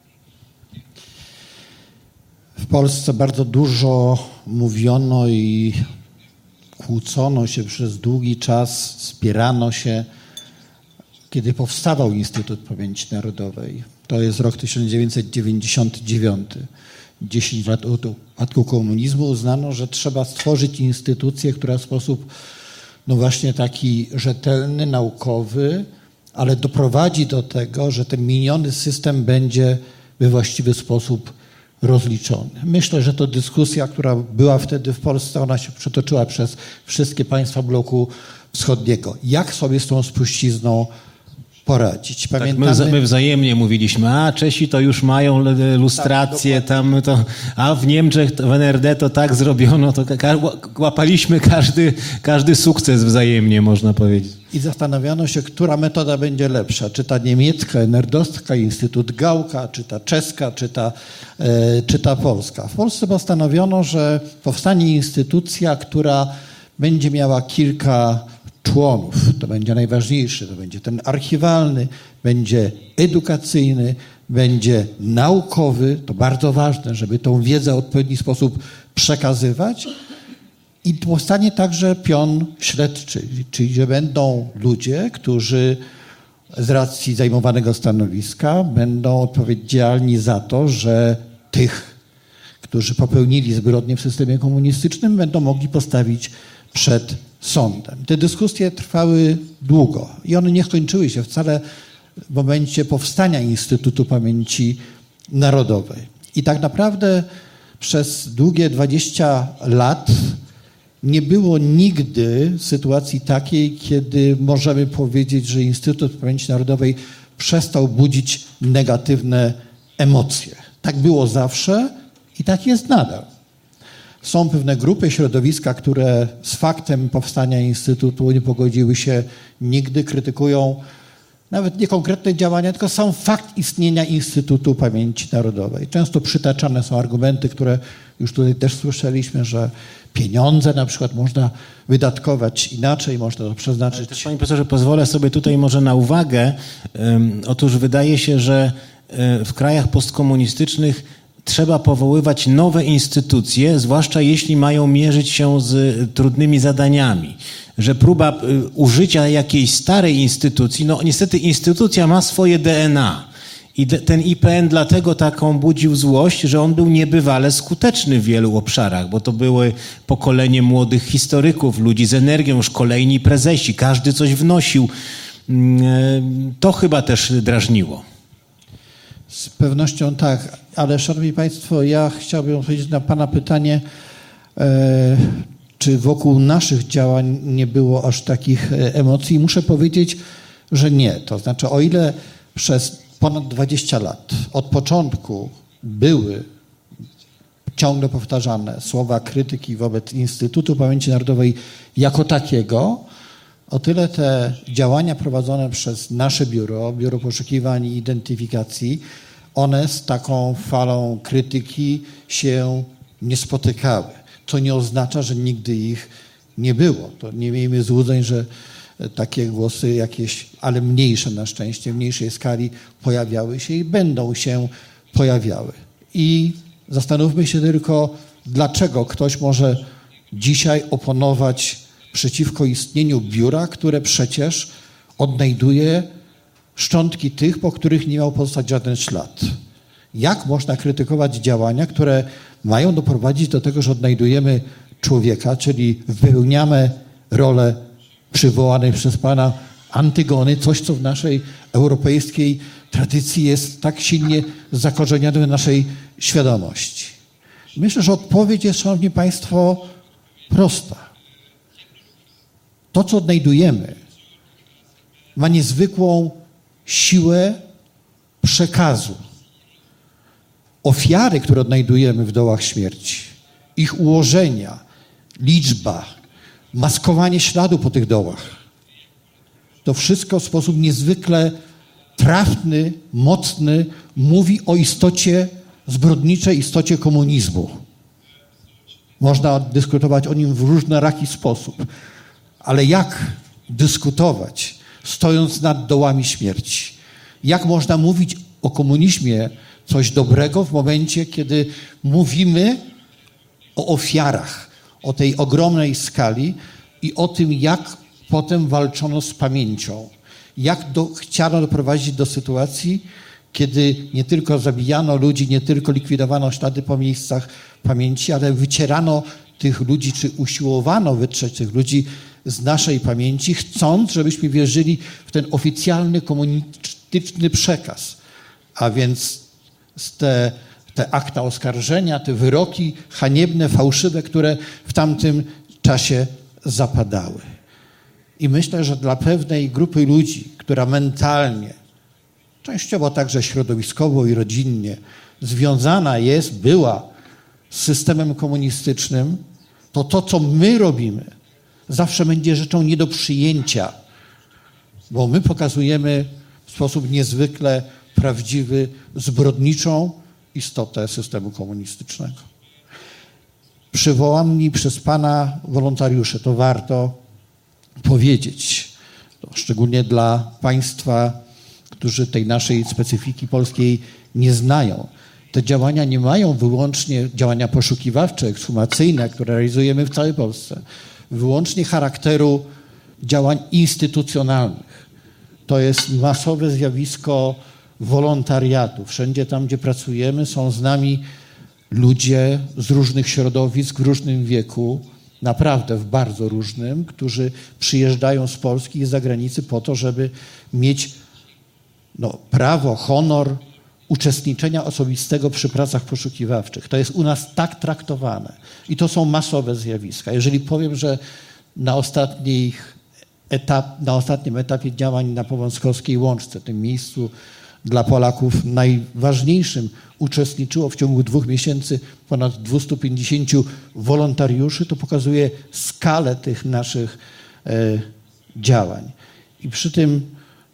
W Polsce bardzo dużo mówiono i kłócono się przez długi czas, spierano się, kiedy powstawał Instytut Pamięci Narodowej. To jest rok tysiąc dziewięćset dziewięćdziesiąty dziewiąty. Dziesięć lat od upadku komunizmu uznano, że trzeba stworzyć instytucję, która w sposób no właśnie taki rzetelny, naukowy, ale doprowadzi do tego, że ten miniony system będzie we właściwy sposób rozliczony. Myślę, że to dyskusja, która była wtedy w Polsce, ona się przetoczyła przez wszystkie państwa bloku wschodniego. Jak sobie z tą spuścizną poradzić? Pamiętamy... Tak, my, my wzajemnie mówiliśmy, a Czesi to już mają lustrację, tak, tam to, a w Niemczech, w N R D to tak zrobiono, to łapaliśmy każdy, każdy sukces wzajemnie, można powiedzieć. I zastanawiano się, która metoda będzie lepsza, czy ta niemiecka, en er dowska, Instytut Gałka, czy ta czeska, czy ta, e, czy ta polska. W Polsce postanowiono, że powstanie instytucja, która będzie miała kilka członów. To będzie najważniejszy, to będzie ten archiwalny, będzie edukacyjny, będzie naukowy. To bardzo ważne, żeby tą wiedzę w odpowiedni sposób przekazywać. I powstanie także pion śledczy, czyli że będą ludzie, którzy z racji zajmowanego stanowiska będą odpowiedzialni za to, że tych, którzy popełnili zbrodnie w systemie komunistycznym, będą mogli postawić przed sądem. Te dyskusje trwały długo i one nie skończyły się wcale w momencie powstania Instytutu Pamięci Narodowej. I tak naprawdę przez długie dwadzieścia lat nie było nigdy sytuacji takiej, kiedy możemy powiedzieć, że Instytut Pamięci Narodowej przestał budzić negatywne emocje. Tak było zawsze i tak jest nadal. Są pewne grupy, środowiska, które z faktem powstania Instytutu nie pogodziły się nigdy, krytykują nawet nie konkretne działania, tylko sam fakt istnienia Instytutu Pamięci Narodowej. Często przytaczane są argumenty, które już tutaj też słyszeliśmy, że pieniądze na przykład można wydatkować inaczej, można to przeznaczyć. Też, panie profesorze, pozwolę sobie tutaj może na uwagę. Um, otóż wydaje się, że um, w krajach postkomunistycznych trzeba powoływać nowe instytucje, zwłaszcza jeśli mają mierzyć się z trudnymi zadaniami. Że próba y, użycia jakiejś starej instytucji, no niestety instytucja ma swoje D N A. I de, ten I P N dlatego taką budził złość, że on był niebywale skuteczny w wielu obszarach, bo to były pokolenie młodych historyków, ludzi z energią, już kolejni prezesi, każdy coś wnosił. Y, to chyba też drażniło. Z pewnością tak, ale szanowni państwo, ja chciałbym odpowiedzieć na pana pytanie, e, czy wokół naszych działań nie było aż takich emocji. Muszę powiedzieć, że nie. To znaczy, o ile przez ponad dwadzieścia lat od początku były ciągle powtarzane słowa krytyki wobec Instytutu Pamięci Narodowej jako takiego, o tyle te działania prowadzone przez nasze biuro, Biuro Poszukiwań i Identyfikacji, one z taką falą krytyki się nie spotykały. To nie oznacza, że nigdy ich nie było. To nie miejmy złudzeń, że takie głosy jakieś, ale mniejsze na szczęście, w mniejszej skali pojawiały się i będą się pojawiały. I zastanówmy się tylko, dlaczego ktoś może dzisiaj oponować przeciwko istnieniu biura, które przecież odnajduje szczątki tych, po których nie miał pozostać żaden ślad. Jak można krytykować działania, które mają doprowadzić do tego, że odnajdujemy człowieka, czyli wypełniamy rolę przywołanej przez pana Antygony, coś, co w naszej europejskiej tradycji jest tak silnie zakorzenione w naszej świadomości. Myślę, że odpowiedź jest, szanowni państwo, prosta. To, co odnajdujemy, ma niezwykłą siłę przekazu. Ofiary, które odnajdujemy w dołach śmierci, ich ułożenia, liczba, maskowanie śladu po tych dołach, to wszystko w sposób niezwykle trafny, mocny mówi o istocie zbrodniczej, istocie komunizmu. Można dyskutować o nim w różnoraki sposób, ale jak dyskutować, stojąc nad dołami śmierci? Jak można mówić o komunizmie coś dobrego w momencie, kiedy mówimy o ofiarach, o tej ogromnej skali i o tym, jak potem walczono z pamięcią, jak do, chciano doprowadzić do sytuacji, kiedy nie tylko zabijano ludzi, nie tylko likwidowano ślady po miejscach pamięci, ale wycierano tych ludzi, czy usiłowano wytrzeć tych ludzi z naszej pamięci, chcąc, żebyśmy wierzyli w ten oficjalny, komunistyczny przekaz. A więc te, te akta oskarżenia, te wyroki haniebne, fałszywe, które w tamtym czasie zapadały. I myślę, że dla pewnej grupy ludzi, która mentalnie, częściowo także środowiskowo i rodzinnie związana jest, była z systemem komunistycznym, to to, co my robimy, zawsze będzie rzeczą nie do przyjęcia, bo my pokazujemy w sposób niezwykle prawdziwy zbrodniczą istotę systemu komunistycznego. Przywołani przez pana wolontariusze, to warto powiedzieć, to szczególnie dla państwa, którzy tej naszej specyfiki polskiej nie znają. Te działania nie mają wyłącznie, działania poszukiwawcze, ekshumacyjne, które realizujemy w całej Polsce, wyłącznie charakteru działań instytucjonalnych. To jest masowe zjawisko wolontariatu. Wszędzie tam, gdzie pracujemy, są z nami ludzie z różnych środowisk, w różnym wieku, naprawdę w bardzo różnym, którzy przyjeżdżają z Polski i z zagranicy po to, żeby mieć no, prawo, honor uczestniczenia osobistego przy pracach poszukiwawczych. To jest u nas tak traktowane. I to są masowe zjawiska. Jeżeli powiem, że na, ostatnich etap, na ostatnim etapie działań na Powązkowskiej Łączce, tym miejscu dla Polaków najważniejszym, uczestniczyło w ciągu dwóch miesięcy ponad dwieście pięćdziesiąt wolontariuszy, to pokazuje skalę tych naszych e, działań. I przy tym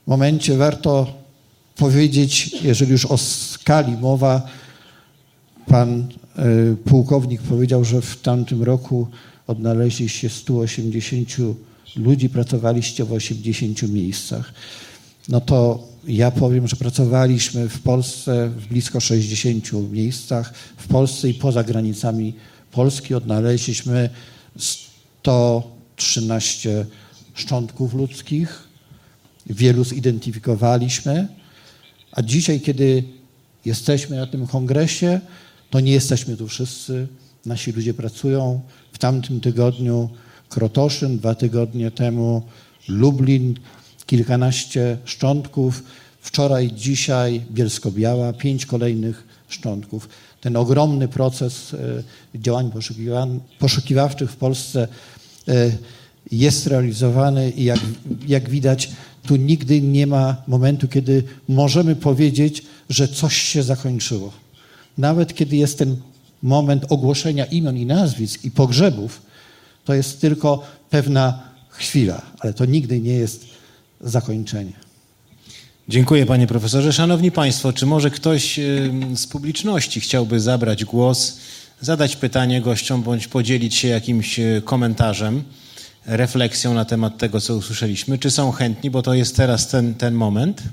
momencie warto powiedzieć, jeżeli już o skali mowa, pan y, pułkownik powiedział, że w tamtym roku odnaleźli się sto osiemdziesiąt ludzi, pracowaliście w osiemdziesięciu miejscach. No to ja powiem, że pracowaliśmy w Polsce w blisko sześćdziesięciu miejscach. W Polsce i poza granicami Polski odnaleźliśmy sto trzynaście szczątków ludzkich. Wielu zidentyfikowaliśmy. A dzisiaj, kiedy jesteśmy na tym kongresie, to nie jesteśmy tu wszyscy. Nasi ludzie pracują. W tamtym tygodniu Krotoszyn, dwa tygodnie temu Lublin, kilkanaście szczątków. Wczoraj, dzisiaj Bielsko-Biała, pięć kolejnych szczątków. Ten ogromny proces działań poszukiwawczych w Polsce jest realizowany i jak, jak widać, tu nigdy nie ma momentu, kiedy możemy powiedzieć, że coś się zakończyło. Nawet kiedy jest ten moment ogłoszenia imion i nazwisk i pogrzebów, to jest tylko pewna chwila, ale to nigdy nie jest zakończenie. Dziękuję, panie profesorze. Szanowni państwo, czy może ktoś z publiczności chciałby zabrać głos, zadać pytanie gościom bądź podzielić się jakimś komentarzem, refleksją na temat tego, co usłyszeliśmy? Czy są chętni, bo to jest teraz ten, ten moment?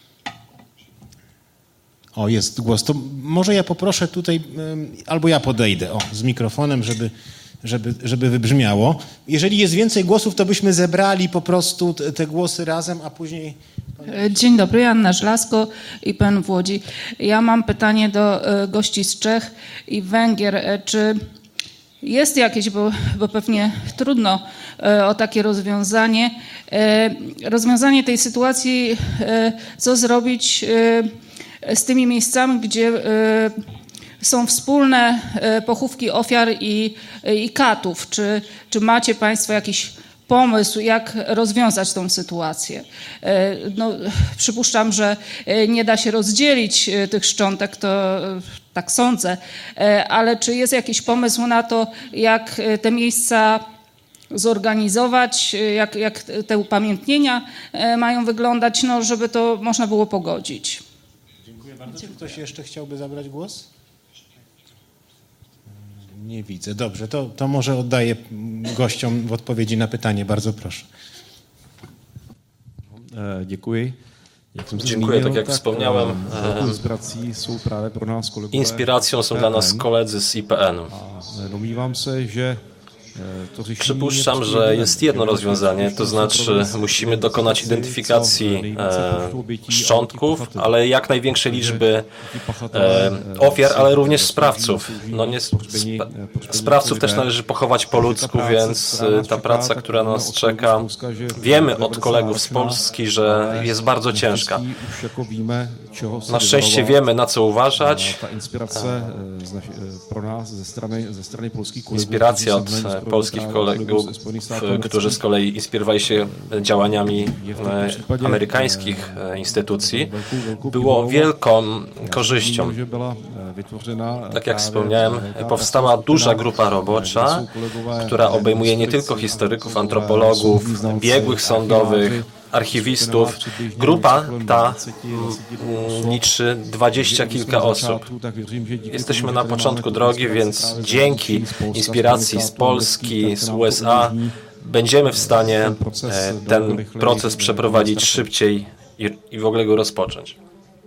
O, jest głos. To może ja poproszę tutaj, albo ja podejdę o, z mikrofonem, żeby, żeby, żeby wybrzmiało. Jeżeli jest więcej głosów, to byśmy zebrali po prostu te, te głosy razem, a później... Dzień dobry, Joanna Żelazko i pan w Łodzi. Ja mam pytanie do gości z Czech i Węgier. Czy jest jakieś, bo, bo pewnie trudno o takie rozwiązanie, rozwiązanie tej sytuacji, co zrobić z tymi miejscami, gdzie są wspólne pochówki ofiar i, i katów. Czy, czy macie państwo jakiś pomysł, jak rozwiązać tą sytuację? No, przypuszczam, że nie da się rozdzielić tych szczątek, to tak sądzę, ale czy jest jakiś pomysł na to, jak te miejsca zorganizować, jak, jak te upamiętnienia mają wyglądać, no, żeby to można było pogodzić? Dziękuję bardzo. Czy ktoś jeszcze chciałby zabrać głos? Nie widzę. Dobrze, to, to może oddaję gościom w odpowiedzi na pytanie. Bardzo proszę. E, dziękuję. Jak Dziękuję, tak jak wspomniałem, inspiracją są dla nas koledzy z I P N-u. Przypuszczam, że jest jedno rozwiązanie, to znaczy musimy dokonać identyfikacji e, szczątków, ale jak największej liczby e, ofiar, ale również sprawców. No nie, sp sprawców też należy pochować po ludzku, więc ta praca, która nas czeka, wiemy od kolegów z Polski, że jest bardzo ciężka. Na szczęście wiemy, na co uważać. Inspiracja od polskich kolegów, którzy z kolei inspirowali się działaniami amerykańskich instytucji, było wielką korzyścią. Tak jak wspomniałem, powstała duża grupa robocza, która obejmuje nie tylko historyków, antropologów, biegłych sądowych, archiwistów. Grupa ta liczy dwadzieścia kilka osób. Jesteśmy na początku drogi, więc dzięki inspiracji z Polski, z U S A będziemy w stanie ten proces przeprowadzić szybciej i, i w ogóle go rozpocząć.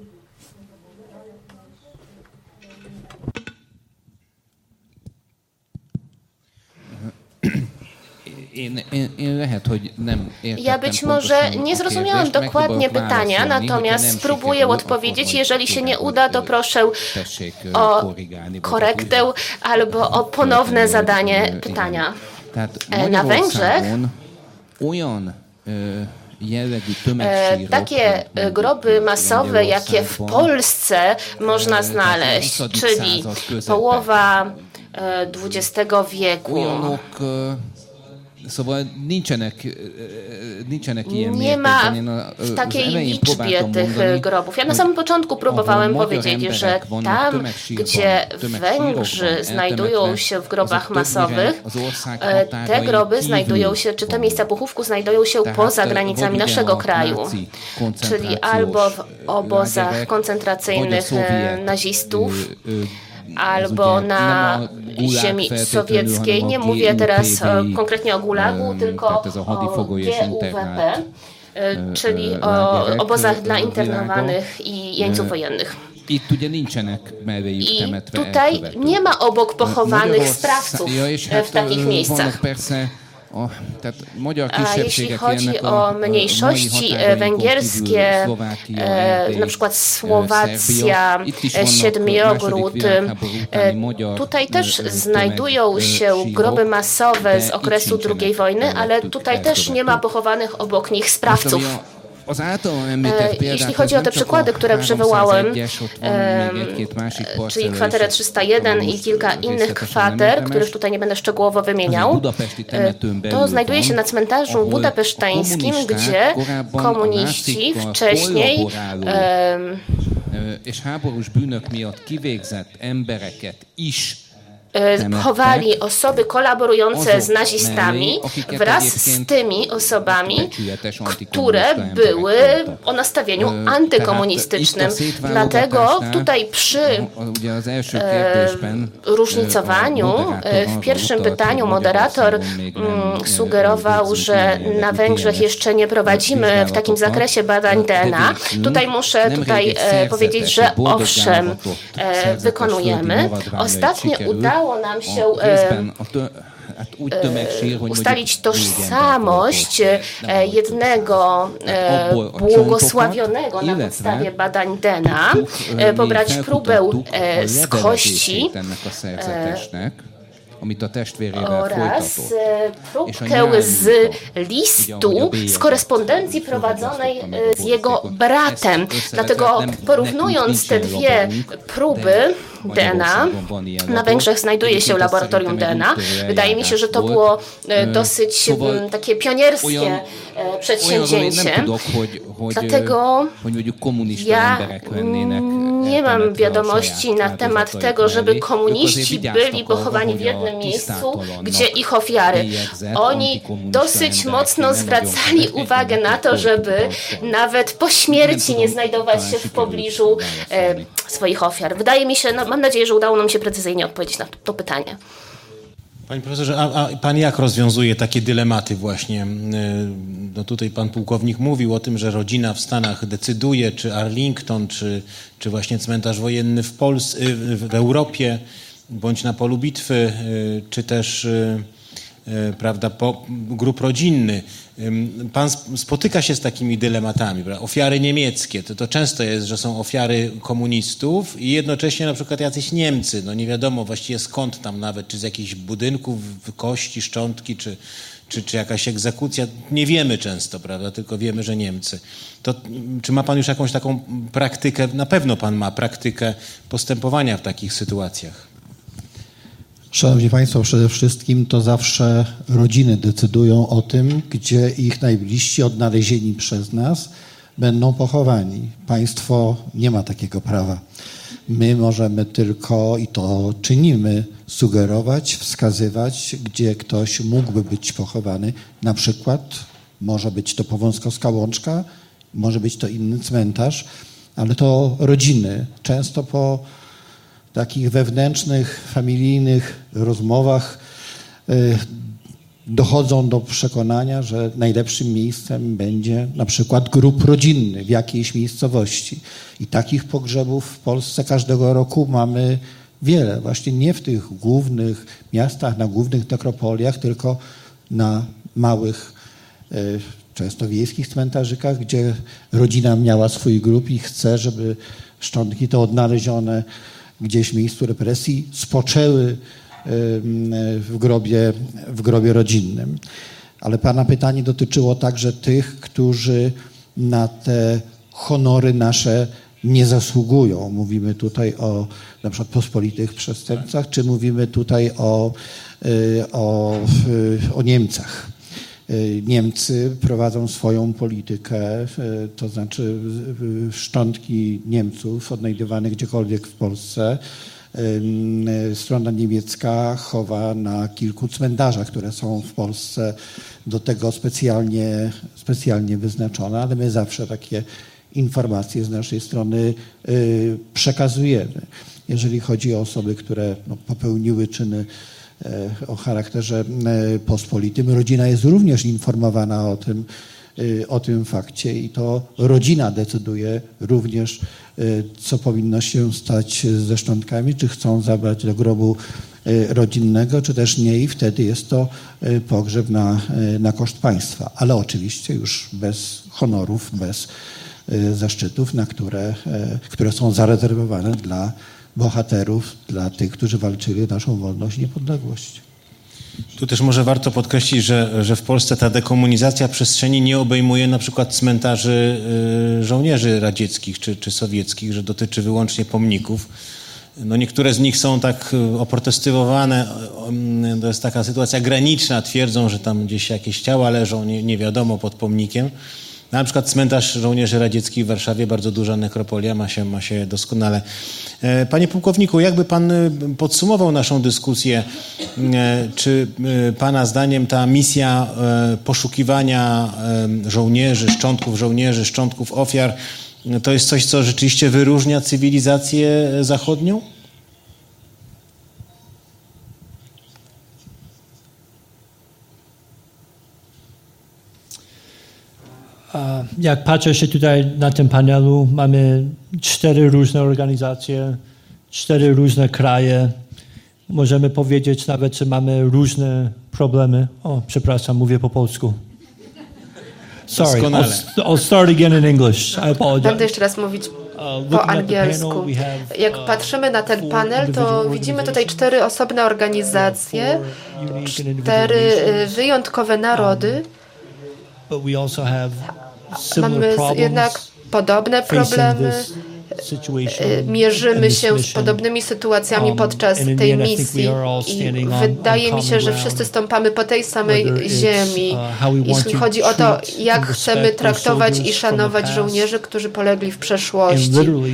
Ja być może nie zrozumiałam dokładnie pytania, natomiast spróbuję odpowiedzieć. Jeżeli się nie uda, to proszę o korektę albo o ponowne zadanie pytania. Na Węgrzech E, takie groby masowe, jakie w Polsce można znaleźć, czyli połowa dwudziestego wieku, Nie ma w takiej liczbie tych grobów. Ja na samym początku próbowałem powiedzieć, że tam, gdzie Węgrzy znajdują się w grobach masowych, te groby znajdują się, czy te miejsca pochówku znajdują się poza granicami naszego kraju, czyli albo w obozach koncentracyjnych nazistów, albo na ziemi sowieckiej. Nie mówię teraz konkretnie o Gulagu, tylko o G U W P, czyli o obozach dla internowanych i jeńców wojennych. I tutaj nie ma obok pochowanych sprawców w takich miejscach. A jeśli chodzi o mniejszości węgierskie, na przykład Słowacja, Siedmiogród, tutaj też znajdują się groby masowe z okresu drugiej wojny, ale tutaj też nie ma pochowanych obok nich sprawców. Jeśli chodzi o te przykłady, które przywołałem, czyli kwaterę trzysta jeden i kilka innych kwater, których tutaj nie będę szczegółowo wymieniał, to znajduje się na cmentarzu budapesztańskim, gdzie komuniści wcześniej chowali osoby kolaborujące z nazistami wraz z tymi osobami, które były o nastawieniu antykomunistycznym. Dlatego tutaj przy e, różnicowaniu w pierwszym pytaniu moderator m, sugerował, że na Węgrzech jeszcze nie prowadzimy w takim zakresie badań D N A. Tutaj muszę tutaj e, powiedzieć, że owszem, e, wykonujemy. Ostatnio udało Udało nam się e, e, ustalić tożsamość e, jednego e, błogosławionego na podstawie badań D N A, e, pobrać próbę e, z kości e, oraz próbkę z listu, z korespondencji prowadzonej z jego bratem. Dlatego porównując te dwie próby D N A, na Węgrzech znajduje się laboratorium D N A. Wydaje mi się, że to było dosyć takie pionierskie przedsięwzięcie. Dlatego ja nie mam wiadomości na temat tego, żeby komuniści byli pochowani w jednym miejscu, gdzie ich ofiary. Oni dosyć mocno zwracali uwagę na to, żeby nawet po śmierci nie znajdować się w pobliżu e, swoich ofiar. Wydaje mi się, no, mam nadzieję, że udało nam się precyzyjnie odpowiedzieć na to, to pytanie. Panie profesorze, a, a pan jak rozwiązuje takie dylematy właśnie? No tutaj pan pułkownik mówił o tym, że rodzina w Stanach decyduje, czy Arlington, czy, czy właśnie cmentarz wojenny w Polsce, w Europie, bądź na polu bitwy, czy też prawda, po, grup rodzinny. Pan spotyka się z takimi dylematami, prawda? Ofiary niemieckie, to, to często jest, że są ofiary komunistów i jednocześnie na przykład jacyś Niemcy, no nie wiadomo właściwie skąd tam nawet, czy z jakichś budynków, kości, szczątki, czy, czy, czy jakaś egzekucja, nie wiemy często, prawda, tylko wiemy, że Niemcy. To, czy ma pan już jakąś taką praktykę, na pewno pan ma praktykę postępowania w takich sytuacjach? Szanowni Państwo, przede wszystkim to zawsze rodziny decydują o tym, gdzie ich najbliżsi odnalezieni przez nas będą pochowani. Państwo nie ma takiego prawa. My możemy tylko, i to czynimy, sugerować, wskazywać, gdzie ktoś mógłby być pochowany. Na przykład może być to Powązkowska Łączka, może być to inny cmentarz, ale to rodziny. Często po takich wewnętrznych, familijnych rozmowach y, dochodzą do przekonania, że najlepszym miejscem będzie na przykład grób rodzinny w jakiejś miejscowości. I takich pogrzebów w Polsce każdego roku mamy wiele. Właśnie nie w tych głównych miastach, na głównych nekropoliach, tylko na małych, y, często wiejskich cmentarzykach, gdzie rodzina miała swój grób i chce, żeby szczątki te odnalezione gdzieś w miejscu represji spoczęły w grobie, w grobie rodzinnym. Ale pana pytanie dotyczyło także tych, którzy na te honory nasze nie zasługują. Mówimy tutaj o na przykład pospolitych przestępcach, czy mówimy tutaj o, o, o Niemcach. Niemcy prowadzą swoją politykę, to znaczy szczątki Niemców odnajdywane gdziekolwiek w Polsce strona niemiecka chowa na kilku cmentarzach, które są w Polsce do tego specjalnie, specjalnie wyznaczone, ale my zawsze takie informacje z naszej strony przekazujemy. Jeżeli chodzi o osoby, które no, popełniły czyny o charakterze pospolitym, rodzina jest również informowana o tym, o tym fakcie i to rodzina decyduje również, co powinno się stać ze szczątkami, czy chcą zabrać do grobu rodzinnego, czy też nie i wtedy jest to pogrzeb na, na koszt państwa, ale oczywiście już bez honorów, bez zaszczytów, na które, które są zarezerwowane dla bohaterów, dla tych, którzy walczyli o naszą wolność i niepodległość. Tu też może warto podkreślić, że, że w Polsce ta dekomunizacja przestrzeni nie obejmuje na przykład cmentarzy y, żołnierzy radzieckich czy, czy sowieckich, że dotyczy wyłącznie pomników. No niektóre z nich są tak oprotestowane, to jest taka sytuacja graniczna, twierdzą, że tam gdzieś jakieś ciała leżą, nie, nie wiadomo, pod pomnikiem. Na przykład cmentarz żołnierzy radzieckich w Warszawie, bardzo duża nekropolia, ma się, ma się doskonale. Panie pułkowniku, jakby pan podsumował naszą dyskusję, czy pana zdaniem ta misja poszukiwania żołnierzy, szczątków żołnierzy, szczątków ofiar, to jest coś, co rzeczywiście wyróżnia cywilizację zachodnią? Jak patrzę się tutaj na tym panelu, mamy cztery różne organizacje, cztery różne kraje. Możemy powiedzieć nawet, że mamy różne problemy. O, przepraszam, mówię po polsku. Sorry, I'll, I'll start again in English. I apologize. Będę jeszcze raz mówić po angielsku. Jak patrzymy na ten panel, to widzimy tutaj cztery osobne organizacje, cztery wyjątkowe narody. Mamy jednak podobne problemy, mierzymy się z podobnymi sytuacjami podczas tej misji i wydaje mi się, że wszyscy stąpamy po tej samej ziemi, jeśli chodzi o to, jak chcemy traktować i szanować żołnierzy, którzy polegli w przeszłości.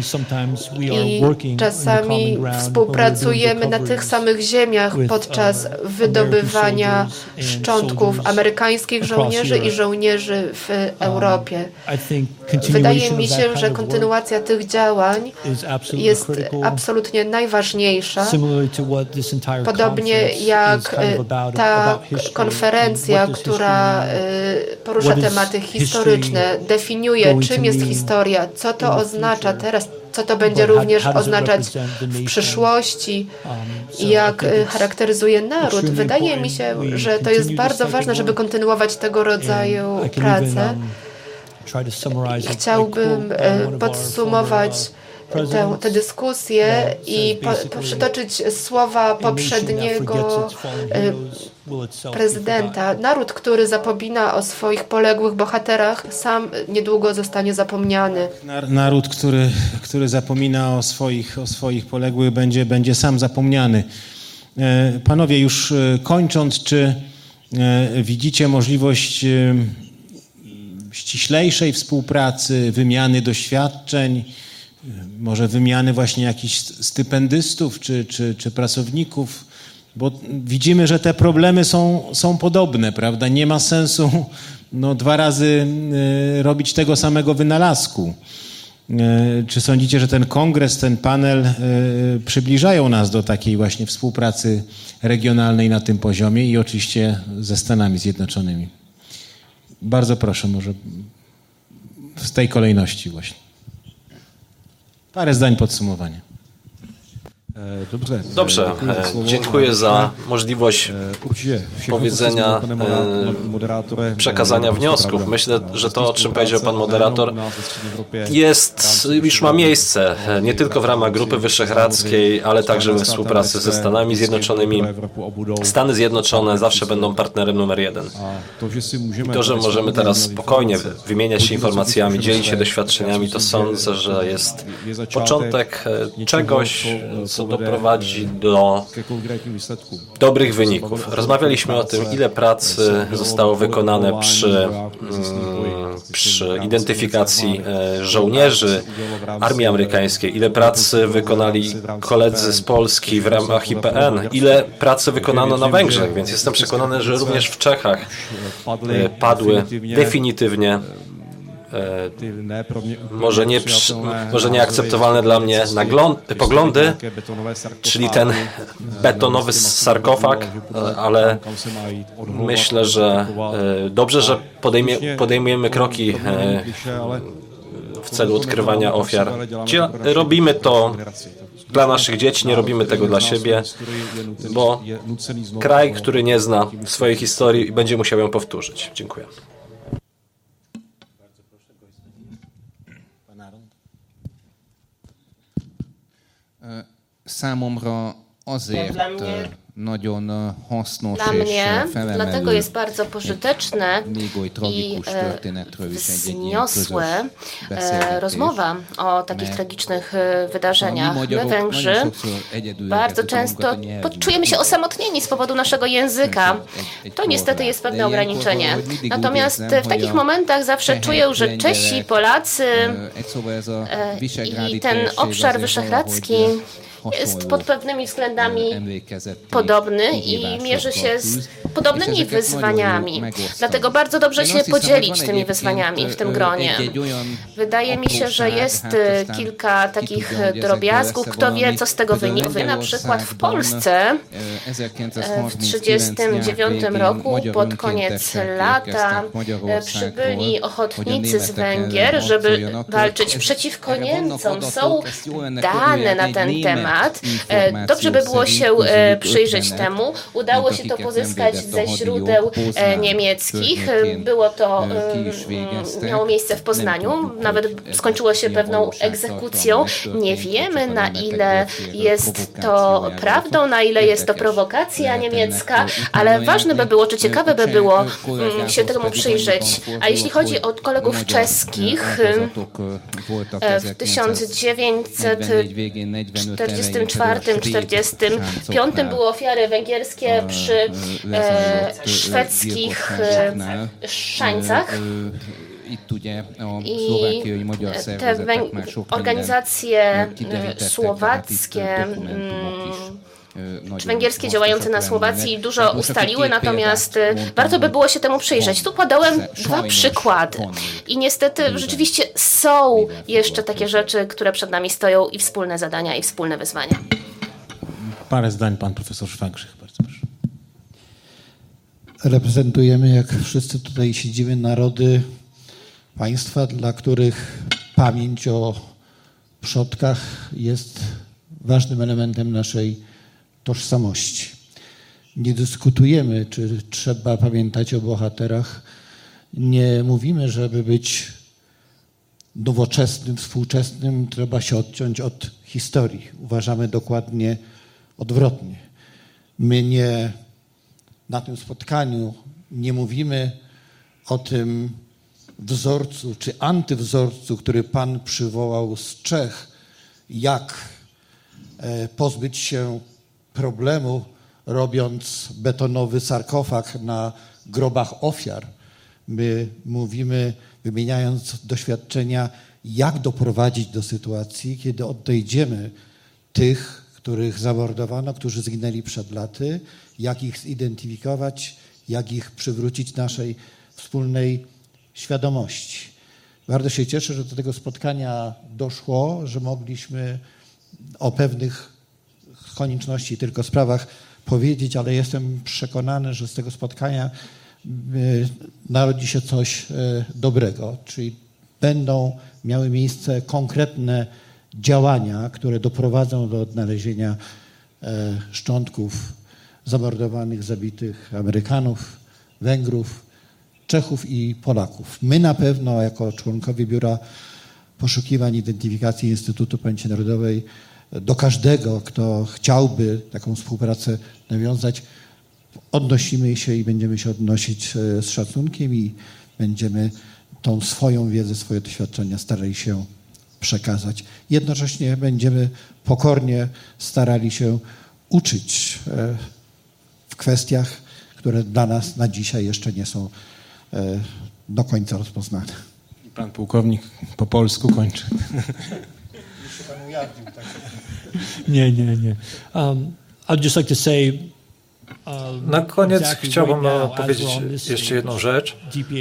I czasami współpracujemy na tych samych ziemiach podczas wydobywania szczątków amerykańskich żołnierzy i żołnierzy w Europie. Wydaje mi się, że kontynuacja tych działań jest absolutnie najważniejsza, podobnie jak ta konferencja, która porusza tematy historyczne, definiuje, czym jest historia, co to oznacza teraz, co to będzie również oznaczać w przyszłości i jak charakteryzuje naród. Wydaje mi się, że to jest bardzo ważne, żeby kontynuować tego rodzaju pracę. Chciałbym podsumować tę, tę dyskusję i po, przytoczyć słowa poprzedniego prezydenta. Naród, który zapomina o swoich poległych bohaterach, sam niedługo zostanie zapomniany. Naród, który, który zapomina o swoich, o swoich poległych, będzie, będzie sam zapomniany. Panowie, już kończąc, czy widzicie możliwość ściślejszej współpracy, wymiany doświadczeń, może wymiany właśnie jakichś stypendystów czy, czy, czy pracowników, bo widzimy, że te problemy są, są podobne, prawda? Nie ma sensu no, dwa razy y, robić tego samego wynalazku. Y, czy sądzicie, że ten kongres, ten panel y, przybliżają nas do takiej właśnie współpracy regionalnej na tym poziomie i oczywiście ze Stanami Zjednoczonymi? Bardzo proszę, może w tej kolejności właśnie. Parę zdań podsumowania. Dobrze, dziękuję za możliwość powiedzenia, przekazania wniosków. Myślę, że to, o czym powiedział pan moderator, jest, już ma miejsce nie tylko w ramach Grupy Wyszehradzkiej, ale także we współpracy ze Stanami Zjednoczonymi. Stany Zjednoczone zawsze będą partnerem numer jeden. I to, że możemy teraz spokojnie wymieniać się informacjami, dzielić się doświadczeniami, to sądzę, że jest początek czegoś, co doprowadzi do dobrych wyników. Rozmawialiśmy o tym, ile pracy zostało wykonane przy, przy identyfikacji żołnierzy armii amerykańskiej, ile pracy wykonali koledzy z Polski w ramach I P N, ile pracy wykonano na Węgrzech, więc jestem przekonany, że również w Czechach padły definitywnie może, nie, może nieakceptowalne dla mnie naglądy, poglądy, czyli ten betonowy sarkofag, ale myślę, że dobrze, że podejmie, podejmujemy kroki w celu odkrywania ofiar. Robimy to dla naszych dzieci, nie robimy tego dla siebie, bo kraj, który nie zna swojej historii, będzie musiał ją powtórzyć. Dziękuję. Számomra azért nagyon hasznos Dla mnie, és felemelő dlatego jest bardzo pożyteczne i wzniosłe rozmowa o takich tragicznych wydarzeniach. My, Węgrzy, bardzo często czujemy się osamotnieni z powodu naszego języka. To niestety jest pewne ograniczenie. Natomiast w takich momentach zawsze czuję, że Czesi, Polacy i ten obszar wyszehradzki jest pod pewnymi względami podobny i mierzy się z podobnymi wyzwaniami. Dlatego bardzo dobrze się podzielić tymi wyzwaniami w tym gronie. Wydaje mi się, że jest kilka takich drobiazgów. Kto wie, co z tego wynika. Na przykład w Polsce w tysiąc dziewięćset trzydziestym dziewiątym roku, pod koniec lata, przybyli ochotnicy z Węgier, żeby walczyć przeciwko Niemcom. Są dane na ten temat. Dobrze by było się przyjrzeć temu. Udało się to pozyskać ze źródeł niemieckich. Było to, miało miejsce w Poznaniu. Nawet skończyło się pewną egzekucją. Nie wiemy, na ile jest to prawdą, na ile jest to prowokacja niemiecka, ale ważne by było, czy ciekawe by było się temu przyjrzeć. A jeśli chodzi o kolegów czeskich, w tysiąc dziewięćset czterdziestym czwartym czterdziestym piątym były ofiary węgierskie przy e, szwedzkich e, szańcach. I te organizacje słowackie czy węgierskie działające na Słowacji dużo ustaliły, natomiast warto by było się temu przyjrzeć. Tu podałem dwa przykłady i niestety rzeczywiście są jeszcze takie rzeczy, które przed nami stoją i wspólne zadania, i wspólne wyzwania. Parę zdań, pan profesor Szwagrzych, bardzo proszę. Reprezentujemy, jak wszyscy tutaj siedzimy, narody, państwa, dla których pamięć o przodkach jest ważnym elementem naszej tożsamości. Nie dyskutujemy, czy trzeba pamiętać o bohaterach. Nie mówimy, żeby być nowoczesnym, współczesnym, trzeba się odciąć od historii. Uważamy dokładnie odwrotnie. My nie na tym spotkaniu nie mówimy o tym wzorcu czy antywzorcu, który Pan przywołał z Czech, jak pozbyć się problemu, robiąc betonowy sarkofag na grobach ofiar. My mówimy, wymieniając doświadczenia, jak doprowadzić do sytuacji, kiedy odejdziemy tych, których zamordowano, którzy zginęli przed laty, jak ich zidentyfikować, jak ich przywrócić naszej wspólnej świadomości. Bardzo się cieszę, że do tego spotkania doszło, że mogliśmy o pewnych konieczności, tylko sprawach powiedzieć, ale jestem przekonany, że z tego spotkania narodzi się coś dobrego, czyli będą miały miejsce konkretne działania, które doprowadzą do odnalezienia szczątków zamordowanych, zabitych Amerykanów, Węgrów, Czechów i Polaków. My na pewno jako członkowie Biura Poszukiwań i Identyfikacji Instytutu Pamięci Narodowej do każdego, kto chciałby taką współpracę nawiązać, odnosimy się i będziemy się odnosić z szacunkiem i będziemy tą swoją wiedzę, swoje doświadczenia starali się przekazać. Jednocześnie będziemy pokornie starali się uczyć w kwestiach, które dla nas na dzisiaj jeszcze nie są do końca rozpoznane. Pan pułkownik po polsku kończy. Jeszcze pan ujawnił, tak? Nie, nie, nie. Um, I'd just like to say, na koniec chciałbym powiedzieć jeszcze jedną rzecz.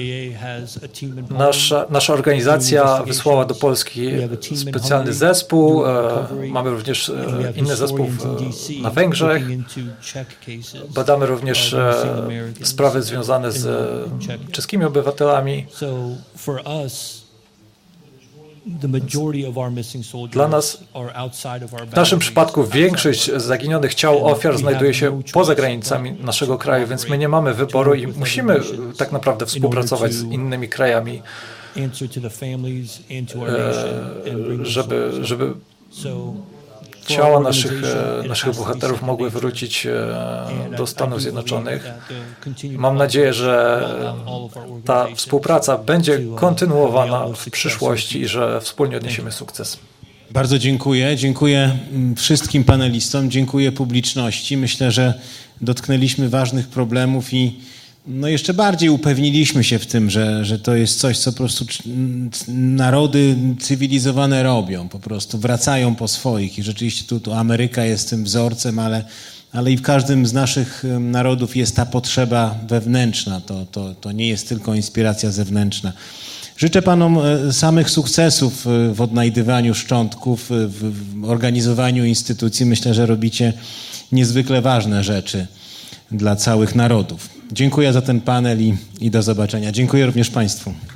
Nasza, nasza organizacja wysłała do Polski specjalny zespół. Mamy również inny zespół na Węgrzech. Badamy również sprawy związane z czeskimi obywatelami. Dla nas, w naszym przypadku, większość zaginionych ciał ofiar znajduje się poza granicami naszego kraju, więc my nie mamy wyboru i musimy tak naprawdę współpracować z innymi krajami, żeby, żeby ciała naszych, naszych bohaterów mogły wrócić do Stanów Zjednoczonych. Mam nadzieję, że ta współpraca będzie kontynuowana w przyszłości i że wspólnie odniesiemy sukces. Bardzo dziękuję. Dziękuję wszystkim panelistom, dziękuję publiczności. Myślę, że dotknęliśmy ważnych problemów i no jeszcze bardziej upewniliśmy się w tym, że, że to jest coś, co po prostu narody cywilizowane robią, po prostu wracają po swoich i rzeczywiście tu, tu Ameryka jest tym wzorcem, ale, ale i w każdym z naszych narodów jest ta potrzeba wewnętrzna, to, to, to nie jest tylko inspiracja zewnętrzna. Życzę panom samych sukcesów w odnajdywaniu szczątków, w organizowaniu instytucji. Myślę, że robicie niezwykle ważne rzeczy dla całych narodów. Dziękuję za ten panel i, i do zobaczenia. Dziękuję również państwu.